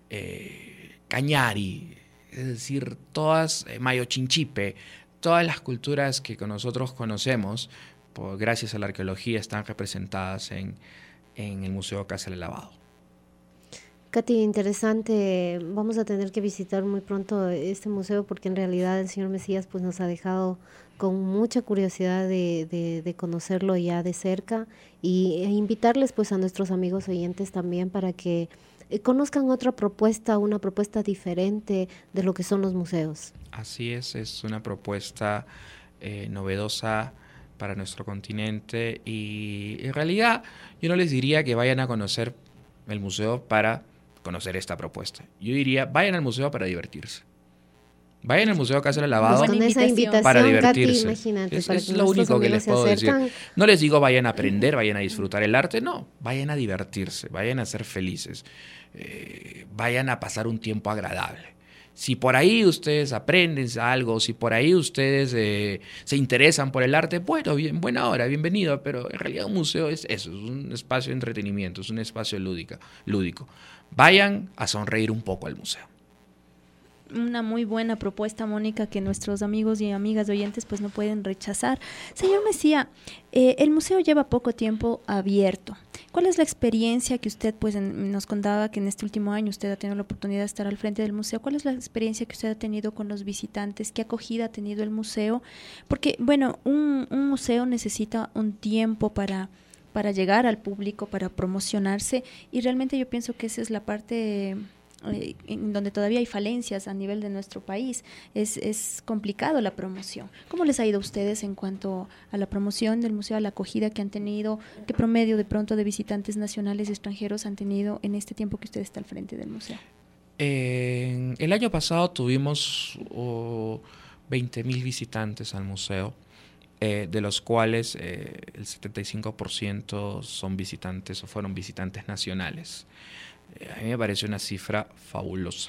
Cañari, es decir, todas, Mayochinchipe, todas las culturas que nosotros conocemos, gracias a la arqueología, están representadas en el Museo Casa del Lavado. Katy, interesante. Vamos a tener que visitar muy pronto este museo porque en realidad el señor Mesías pues nos ha dejado con mucha curiosidad de conocerlo ya de cerca e invitarles pues a nuestros amigos oyentes también para que conozcan otra propuesta, una propuesta diferente de lo que son los museos. Así es una propuesta novedosa para nuestro continente y en realidad yo no les diría que vayan a conocer el museo para conocer esta propuesta. Yo diría, vayan al museo para divertirse. Vayan al Museo Casa del Lavado para divertirse. Katy, imagínate, es lo único que les puedo decir. No les digo vayan a aprender, vayan a disfrutar el arte, no. Vayan a divertirse, vayan a ser felices, vayan a pasar un tiempo agradable. Si por ahí ustedes aprenden algo, si por ahí ustedes se interesan por el arte, bueno, buena hora, bienvenido, pero en realidad un museo es eso, es un espacio de entretenimiento, es un espacio lúdico. Vayan a sonreír un poco al museo. Una muy buena propuesta, Mónica, que nuestros amigos y amigas oyentes pues no pueden rechazar. Señor Mesía, el museo lleva poco tiempo abierto. ¿Cuál es la experiencia que usted pues nos contaba que en este último año usted ha tenido la oportunidad de estar al frente del museo? ¿Cuál es la experiencia que usted ha tenido con los visitantes? ¿Qué acogida ha tenido el museo? Porque, bueno, un museo necesita un tiempo para llegar al público, para promocionarse, y realmente yo pienso que esa es la parte en donde todavía hay falencias a nivel de nuestro país. Es complicado la promoción. ¿Cómo les ha ido a ustedes en cuanto a la promoción del museo, a la acogida que han tenido? ¿Qué promedio de pronto de visitantes nacionales y extranjeros han tenido en este tiempo que usted está al frente del museo? El año pasado tuvimos 20,000 visitantes al museo. de los cuales el 75% son visitantes o fueron visitantes nacionales. A mí me parece una cifra fabulosa.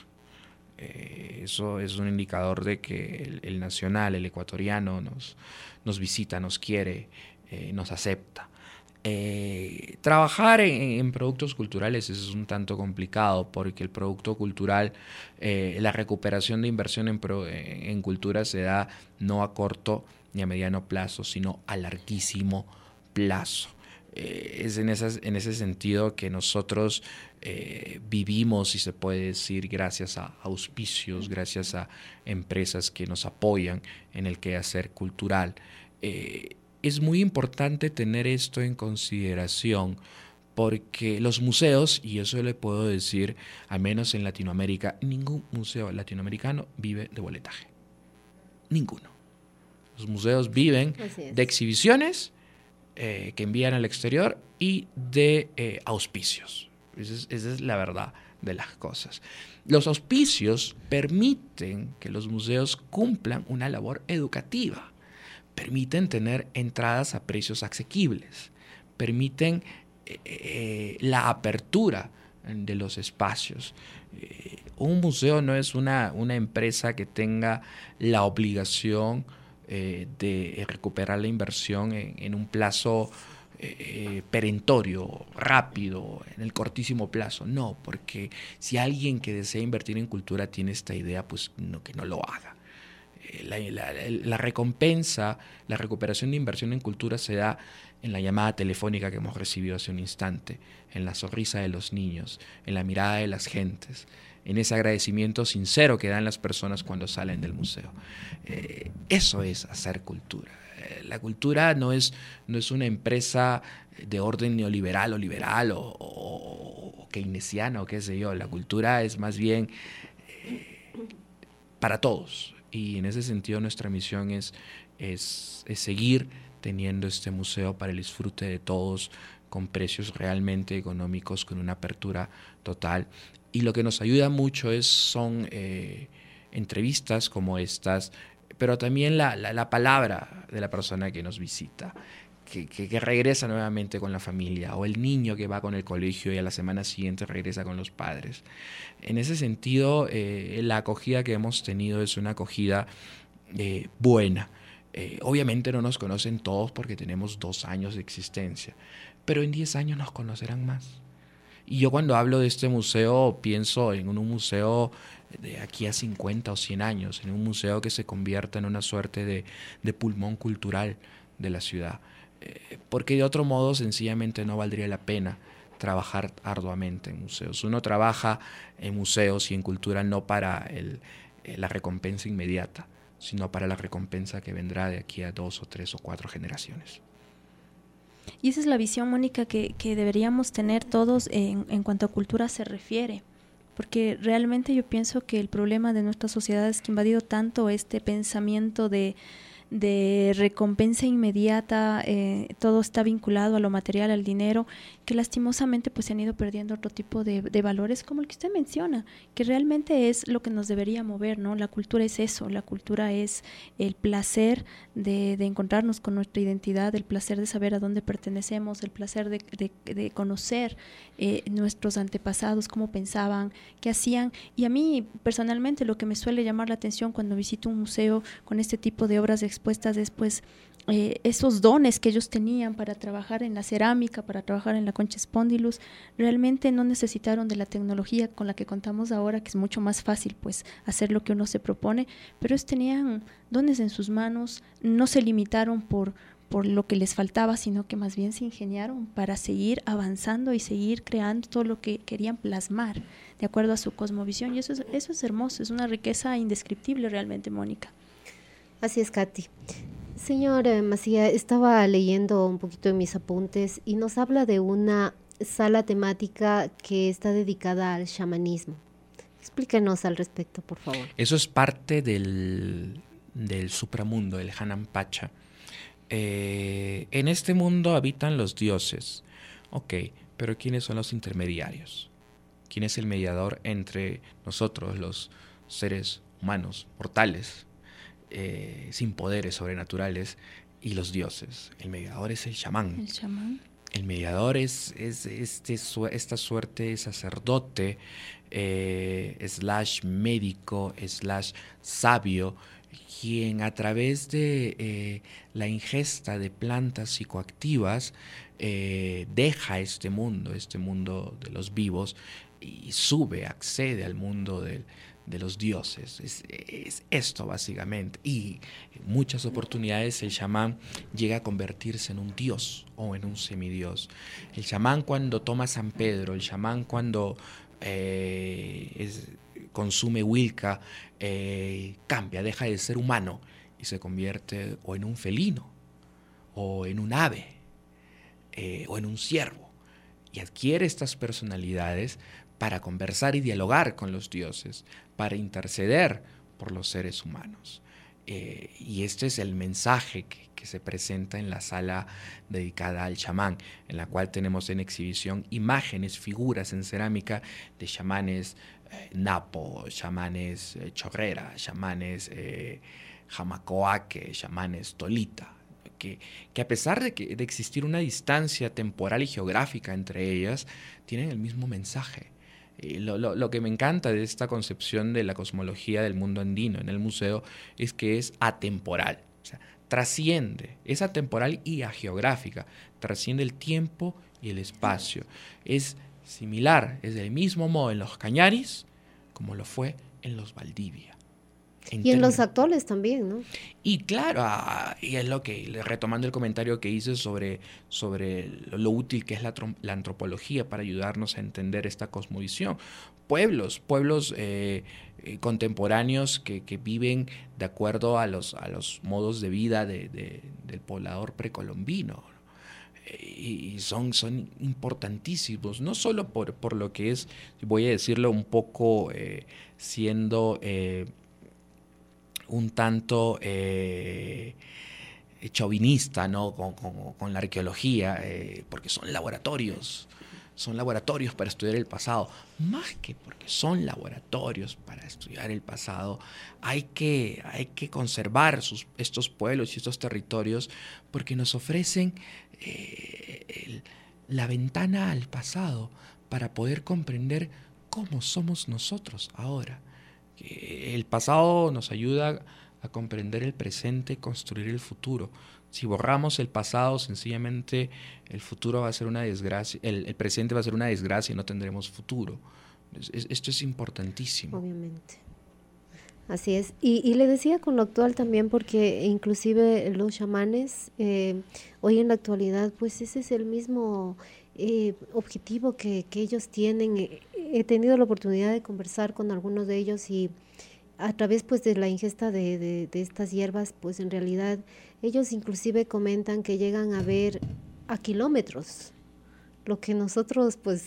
Eso es un indicador de que el nacional, el ecuatoriano, nos visita, nos quiere, nos acepta. Trabajar en productos culturales es un tanto complicado porque el producto cultural, la recuperación de inversión en cultura se da no a corto ni a mediano plazo, sino a larguísimo plazo. Es en ese sentido que nosotros vivimos, si se puede decir, gracias a auspicios, gracias a empresas que nos apoyan en el quehacer cultural. Es muy importante tener esto en consideración porque los museos, y eso le puedo decir, al menos en Latinoamérica, ningún museo latinoamericano vive de boletaje. Ninguno. Los museos viven de exhibiciones que envían al exterior y de auspicios. Esa es la verdad de las cosas. Los auspicios permiten que los museos cumplan una labor educativa. Permiten tener entradas a precios asequibles, permiten la apertura de los espacios. Un museo no es una empresa que tenga la obligación de recuperar la inversión en un plazo perentorio, rápido, en el cortísimo plazo. No, porque si alguien que desea invertir en cultura tiene esta idea, pues que no lo haga. La recompensa, la recuperación de inversión en cultura se da en la llamada telefónica que hemos recibido hace un instante, en la sonrisa de los niños, en la mirada de las gentes, en ese agradecimiento sincero que dan las personas cuando salen del museo. Eso es hacer cultura. La cultura no es una empresa de orden neoliberal o liberal o keynesiana o qué sé yo. La cultura es más bien para todos. Y en ese sentido nuestra misión es seguir teniendo este museo para el disfrute de todos, con precios realmente económicos, con una apertura total. Y lo que nos ayuda mucho son entrevistas como estas, pero también la palabra de la persona que nos visita, que regresa nuevamente con la familia, o el niño que va con el colegio y a la semana siguiente regresa con los padres. En ese sentido, la acogida que hemos tenido es una acogida buena. Obviamente no nos conocen todos porque tenemos 2 años de existencia, pero en 10 años nos conocerán más. Y yo cuando hablo de este museo pienso en un museo de aquí a 50 o 100 años, en un museo que se convierta en una suerte de pulmón cultural de la ciudad. Porque de otro modo sencillamente no valdría la pena trabajar arduamente en museos. Uno trabaja en museos y en cultura no para la recompensa inmediata, sino para la recompensa que vendrá de aquí a 2 o 3 o 4 generaciones. Y esa es la visión, Mónica, que deberíamos tener todos en cuanto a cultura se refiere. Porque realmente yo pienso que el problema de nuestra sociedad es que ha invadido tanto este pensamiento de recompensa inmediata, todo está vinculado a lo material, al dinero, que lastimosamente pues se han ido perdiendo otro tipo de valores como el que usted menciona, que realmente es lo que nos debería mover, ¿no? La cultura es eso, la cultura es el placer de encontrarnos con nuestra identidad, el placer de saber a dónde pertenecemos, el placer de conocer nuestros antepasados, cómo pensaban, qué hacían. Y a mí personalmente lo que me suele llamar la atención cuando visito un museo con este tipo de obras expuestas después, esos dones que ellos tenían para trabajar en la cerámica, para trabajar en la concha spondylus, realmente no necesitaron de la tecnología con la que contamos ahora, que es mucho más fácil pues hacer lo que uno se propone, pero ellos tenían dones en sus manos, no se limitaron por lo que les faltaba, sino que más bien se ingeniaron para seguir avanzando y seguir creando todo lo que querían plasmar de acuerdo a su cosmovisión, y eso es hermoso, es una riqueza indescriptible realmente, Mónica. Así es, Katy. Señor Macía, estaba leyendo un poquito en mis apuntes y nos habla de una sala temática que está dedicada al chamanismo. Explíquenos al respecto, por favor. Eso es parte del supramundo, del Hanan Pacha. En este mundo habitan los dioses. Ok, pero ¿quiénes son los intermediarios? ¿Quién es el mediador entre nosotros, los seres humanos, mortales, sin poderes sobrenaturales, y los dioses. El mediador es el chamán. El chamán. El mediador es esta suerte de sacerdote, / médico, / sabio, quien a través de la ingesta de plantas psicoactivas deja este mundo de los vivos y accede al mundo de los dioses. Es esto básicamente. Y en muchas oportunidades el chamán llega a convertirse en un dios o en un semidios. El chamán cuando toma San Pedro, el chamán cuando consume Wilca, cambia, deja de ser humano y se convierte o en un felino, o en un ave, o en un ciervo. Y adquiere estas personalidades para conversar y dialogar con los dioses, para interceder por los seres humanos. Y este es el mensaje que se presenta en la sala dedicada al chamán, en la cual tenemos en exhibición imágenes, figuras en cerámica de chamanes Napo, chamanes Chorrera, chamanes Jamacoaque, chamanes Tolita, que a pesar de existir una distancia temporal y geográfica entre ellas, tienen el mismo mensaje. Lo que me encanta de esta concepción de la cosmología del mundo andino en el museo es que es atemporal, o sea, trasciende, es atemporal y ageográfica, trasciende el tiempo y el espacio. Es similar, es del mismo modo en los Cañaris como lo fue en los Valdivia. Y en los actuales también, ¿no? Y claro, y es lo que, retomando el comentario que hice sobre lo útil que es la antropología para ayudarnos a entender esta cosmovisión. Pueblos contemporáneos que viven de acuerdo a los modos de vida del poblador precolombino. Y son importantísimos, no solo por lo que es, voy a decirlo un poco siendo un tanto chauvinista, ¿no? con la arqueología, porque son laboratorios para estudiar el pasado. Más que porque son laboratorios para estudiar el pasado, hay que conservar estos pueblos y estos territorios porque nos ofrecen la ventana al pasado para poder comprender cómo somos nosotros ahora. El pasado nos ayuda a comprender el presente y construir el futuro. Si borramos el pasado, sencillamente el futuro va a ser una desgracia, el presente va a ser una desgracia y no tendremos futuro. Esto es importantísimo. Obviamente. Así es. Y le decía con lo actual también, porque inclusive los chamanes, hoy en la actualidad, pues ese es el mismo objetivo que ellos tienen. He tenido la oportunidad de conversar con algunos de ellos y a través pues de la ingesta de estas hierbas, pues en realidad ellos inclusive comentan que llegan a ver a kilómetros, lo que nosotros pues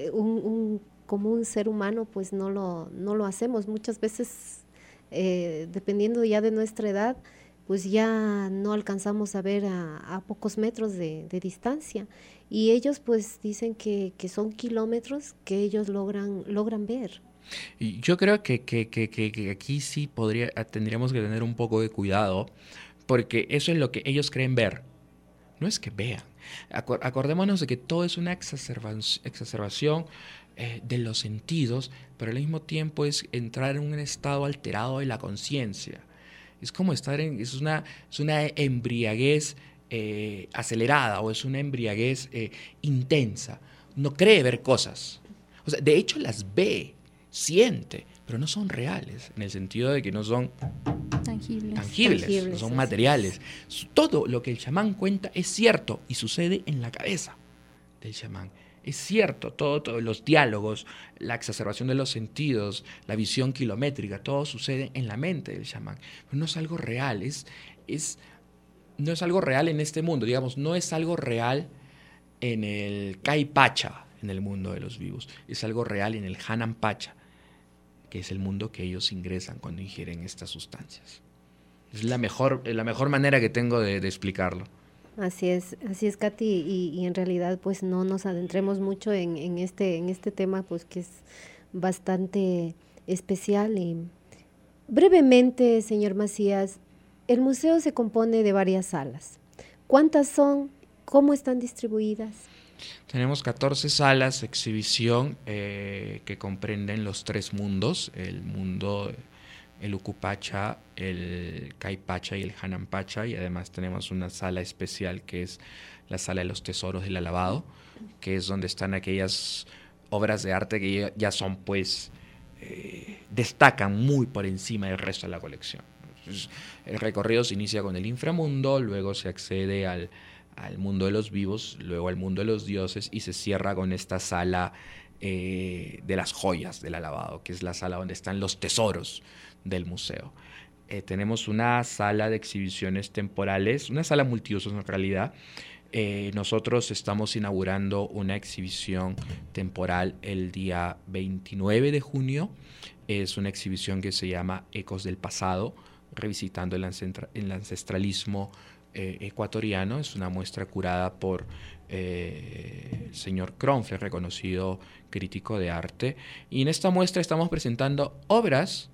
como un ser humano pues no lo hacemos. Muchas veces dependiendo ya de nuestra edad, pues ya no alcanzamos a ver a pocos metros de distancia. Y ellos pues dicen que son kilómetros que ellos logran ver. Y yo creo que aquí sí tendríamos que tener un poco de cuidado, porque eso es lo que ellos creen ver. No es que vean. Acordémonos de que todo es una exacerbación de los sentidos, pero al mismo tiempo es entrar en un estado alterado de la conciencia. Es como es una embriaguez acelerada, o es una embriaguez intensa. No cree ver cosas. O sea, de hecho las ve, siente, pero no son reales, en el sentido de que no son tangibles, no son materiales. Todo lo que el chamán cuenta es cierto y sucede en la cabeza del chamán. Es cierto, todos los diálogos, la exacerbación de los sentidos, la visión kilométrica, todo sucede en la mente del chamán. Pero no es algo real, no es algo real en este mundo, digamos, no es algo real en el Caipacha, en el mundo de los vivos. Es algo real en el Hanan Pacha, que es el mundo que ellos ingresan cuando ingieren estas sustancias. Es la mejor manera que tengo de explicarlo. Así es, Katy, y en realidad pues no nos adentremos mucho en este tema, pues que es bastante especial. Y brevemente, señor Macías, el museo se compone de varias salas. ¿Cuántas son? ¿Cómo están distribuidas? Tenemos 14 salas de exhibición que comprenden los 3 mundos, el mundo, el Ucupacha, el Caipacha y el Hanampacha, y además tenemos una sala especial que es la sala de los tesoros del alabado, que es donde están aquellas obras de arte que ya son, pues, destacan muy por encima del resto de la colección. Entonces, el recorrido se inicia con el inframundo, luego se accede al mundo de los vivos, luego al mundo de los dioses, y se cierra con esta sala de las joyas del alabado, que es la sala donde están los tesoros del museo. Tenemos una sala de exhibiciones temporales, una sala multiusos en realidad. Nosotros estamos inaugurando una exhibición temporal el día 29 de junio. Es una exhibición que se llama Ecos del Pasado, revisitando el ancestralismo ecuatoriano. Es una muestra curada por el señor Kronfler, reconocido crítico de arte. Y en esta muestra estamos presentando obras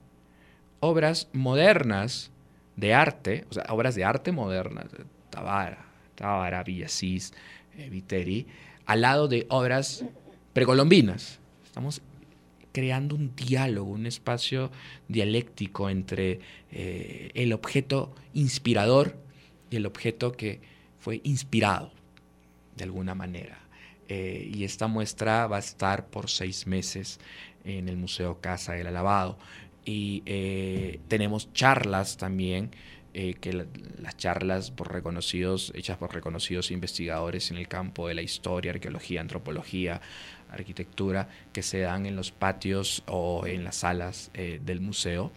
modernas de arte, o sea, obras de arte modernas, Tábara, Villasís, Viteri, al lado de obras precolombinas. Estamos creando un diálogo, un espacio dialéctico entre el objeto inspirador y el objeto que fue inspirado de alguna manera. Y esta muestra va a estar por 6 meses en el Museo Casa del Alabado. Y tenemos charlas también, las charlas hechas por reconocidos investigadores en el campo de la historia, arqueología, antropología, arquitectura, que se dan en los patios o en las salas del museo.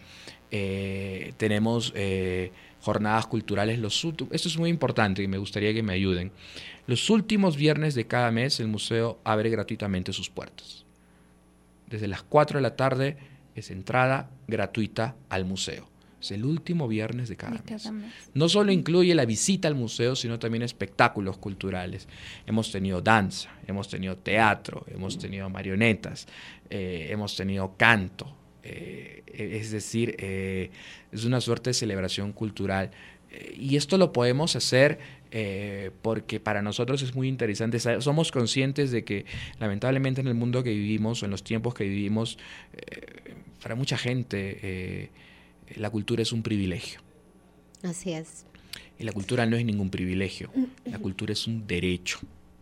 Tenemos jornadas culturales. Esto es muy importante y me gustaría que me ayuden. Los últimos viernes de cada mes el museo abre gratuitamente sus puertas. Desde las 4 de la tarde es entrada gratuita al museo. Es el último viernes de cada mes. No solo incluye la visita al museo, sino también espectáculos culturales. Hemos tenido danza, hemos tenido teatro, hemos tenido marionetas, hemos tenido canto. Es decir, es una suerte de celebración cultural. Y esto lo podemos hacer porque para nosotros es muy interesante. Somos conscientes de que lamentablemente en el mundo que vivimos, en los tiempos que vivimos, para mucha gente la cultura es un privilegio. Así es. Y la cultura no es ningún privilegio, la cultura es un derecho,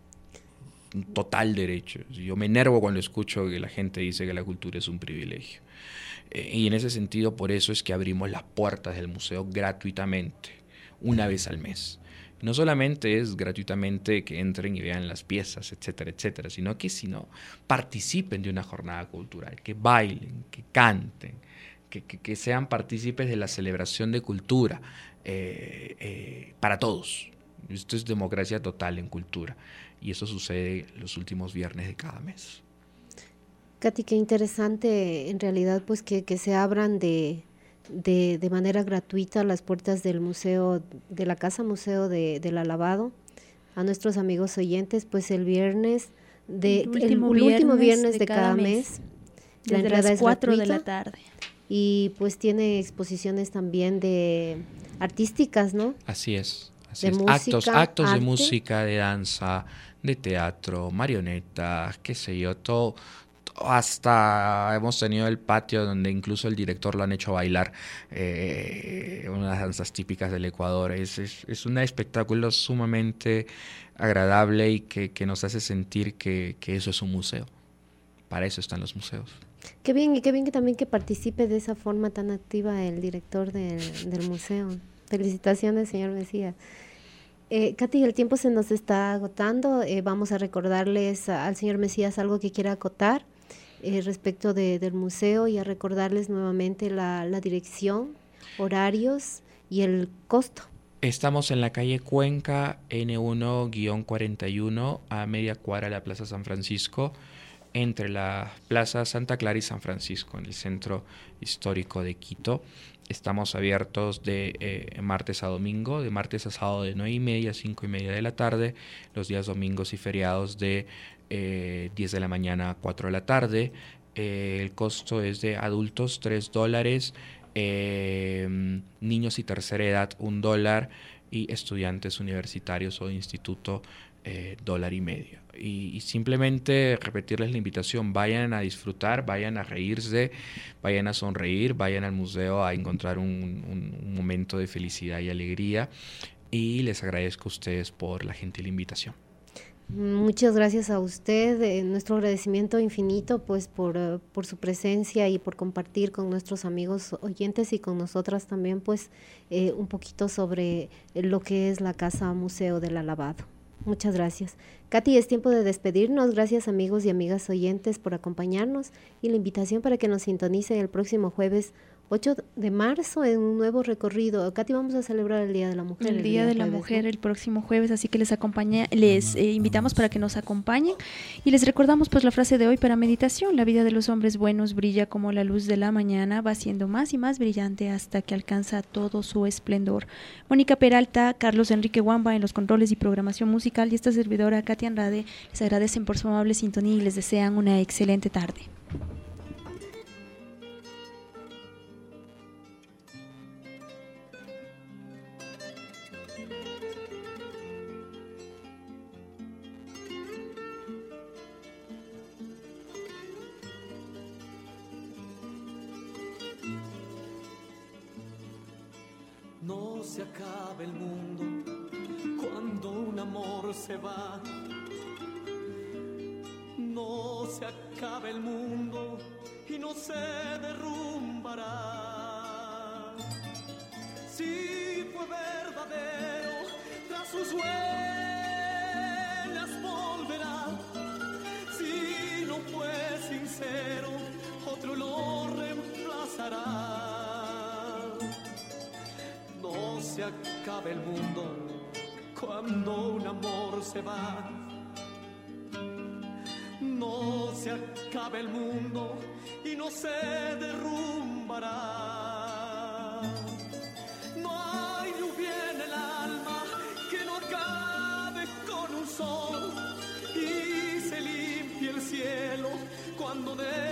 un total derecho. Yo me enervo cuando escucho que la gente dice que la cultura es un privilegio. Y en ese sentido, por eso es que abrimos las puertas del museo gratuitamente, una vez al mes. No solamente es gratuitamente que entren y vean las piezas, etcétera, etcétera, sino participen de una jornada cultural, que bailen, que canten, que sean partícipes de la celebración de cultura para todos. Esto es democracia total en cultura y eso sucede los últimos viernes de cada mes. Katy, qué interesante en realidad pues que se abran de manera gratuita las puertas del museo, de la Casa Museo del Alabado, a nuestros amigos oyentes, pues el último viernes de cada mes. La entrada es 4 de la tarde. Y pues tiene exposiciones también de artísticas, ¿no? Así es. Música, actos de música, de danza, de teatro, marionetas, qué sé yo, todo. Hasta hemos tenido el patio donde incluso el director lo han hecho bailar, unas danzas típicas del Ecuador. Es un espectáculo sumamente agradable y que nos hace sentir que eso es un museo. Para eso están los museos. Qué bien, y qué bien que también que participe de esa forma tan activa el director del museo. Felicitaciones, señor Mesías. Katy, el tiempo se nos está agotando. Vamos a recordarles al señor Mesías algo que quiera acotar respecto del museo y a recordarles nuevamente la dirección, horarios y el costo. Estamos en la calle Cuenca, N1-41, a media cuadra de la Plaza San Francisco, entre la Plaza Santa Clara y San Francisco, en el centro histórico de Quito. Estamos abiertos de martes a domingo, de martes a sábado de 9:30 a 5:30 de la tarde, los días domingos y feriados de 10 de la mañana a 4 de la tarde. El costo es de adultos $3, niños y tercera edad $1, y estudiantes universitarios o de instituto $1.50. Y simplemente repetirles la invitación: vayan a disfrutar, vayan a reírse, vayan a sonreír, vayan al museo a encontrar un momento de felicidad y alegría, y les agradezco a ustedes por la gentil invitación. Muchas gracias a usted, nuestro agradecimiento infinito pues por su presencia y por compartir con nuestros amigos oyentes y con nosotras también pues un poquito sobre lo que es la Casa Museo del Alabado. Muchas gracias. Katy, es tiempo de despedirnos. Gracias amigos y amigas oyentes por acompañarnos y la invitación para que nos sintonicen el próximo jueves 8 de marzo en un nuevo recorrido. Katy, vamos a celebrar el Día de la Mujer. El Día de la Mujer, ¿no? El próximo jueves, así que les invitamos para que nos acompañen y les recordamos pues la frase de hoy para meditación: la vida de los hombres buenos brilla como la luz de la mañana, va siendo más y más brillante hasta que alcanza todo su esplendor. Mónica Peralta, Carlos Enrique Wamba en los controles y programación musical, y esta servidora Katy Andrade les agradecen por su amable sintonía y les desean una excelente tarde. No se acaba el mundo cuando un amor se va. No se acaba el mundo y no se derrumbará. Si fue verdadero, tras sus huellas volverá. Si no fue sincero, otro lo reemplazará. No se acaba el mundo cuando un amor se va. No se acaba el mundo y no se derrumbará. No hay lluvia en el alma que no acabe con un sol, y se limpia el cielo cuando de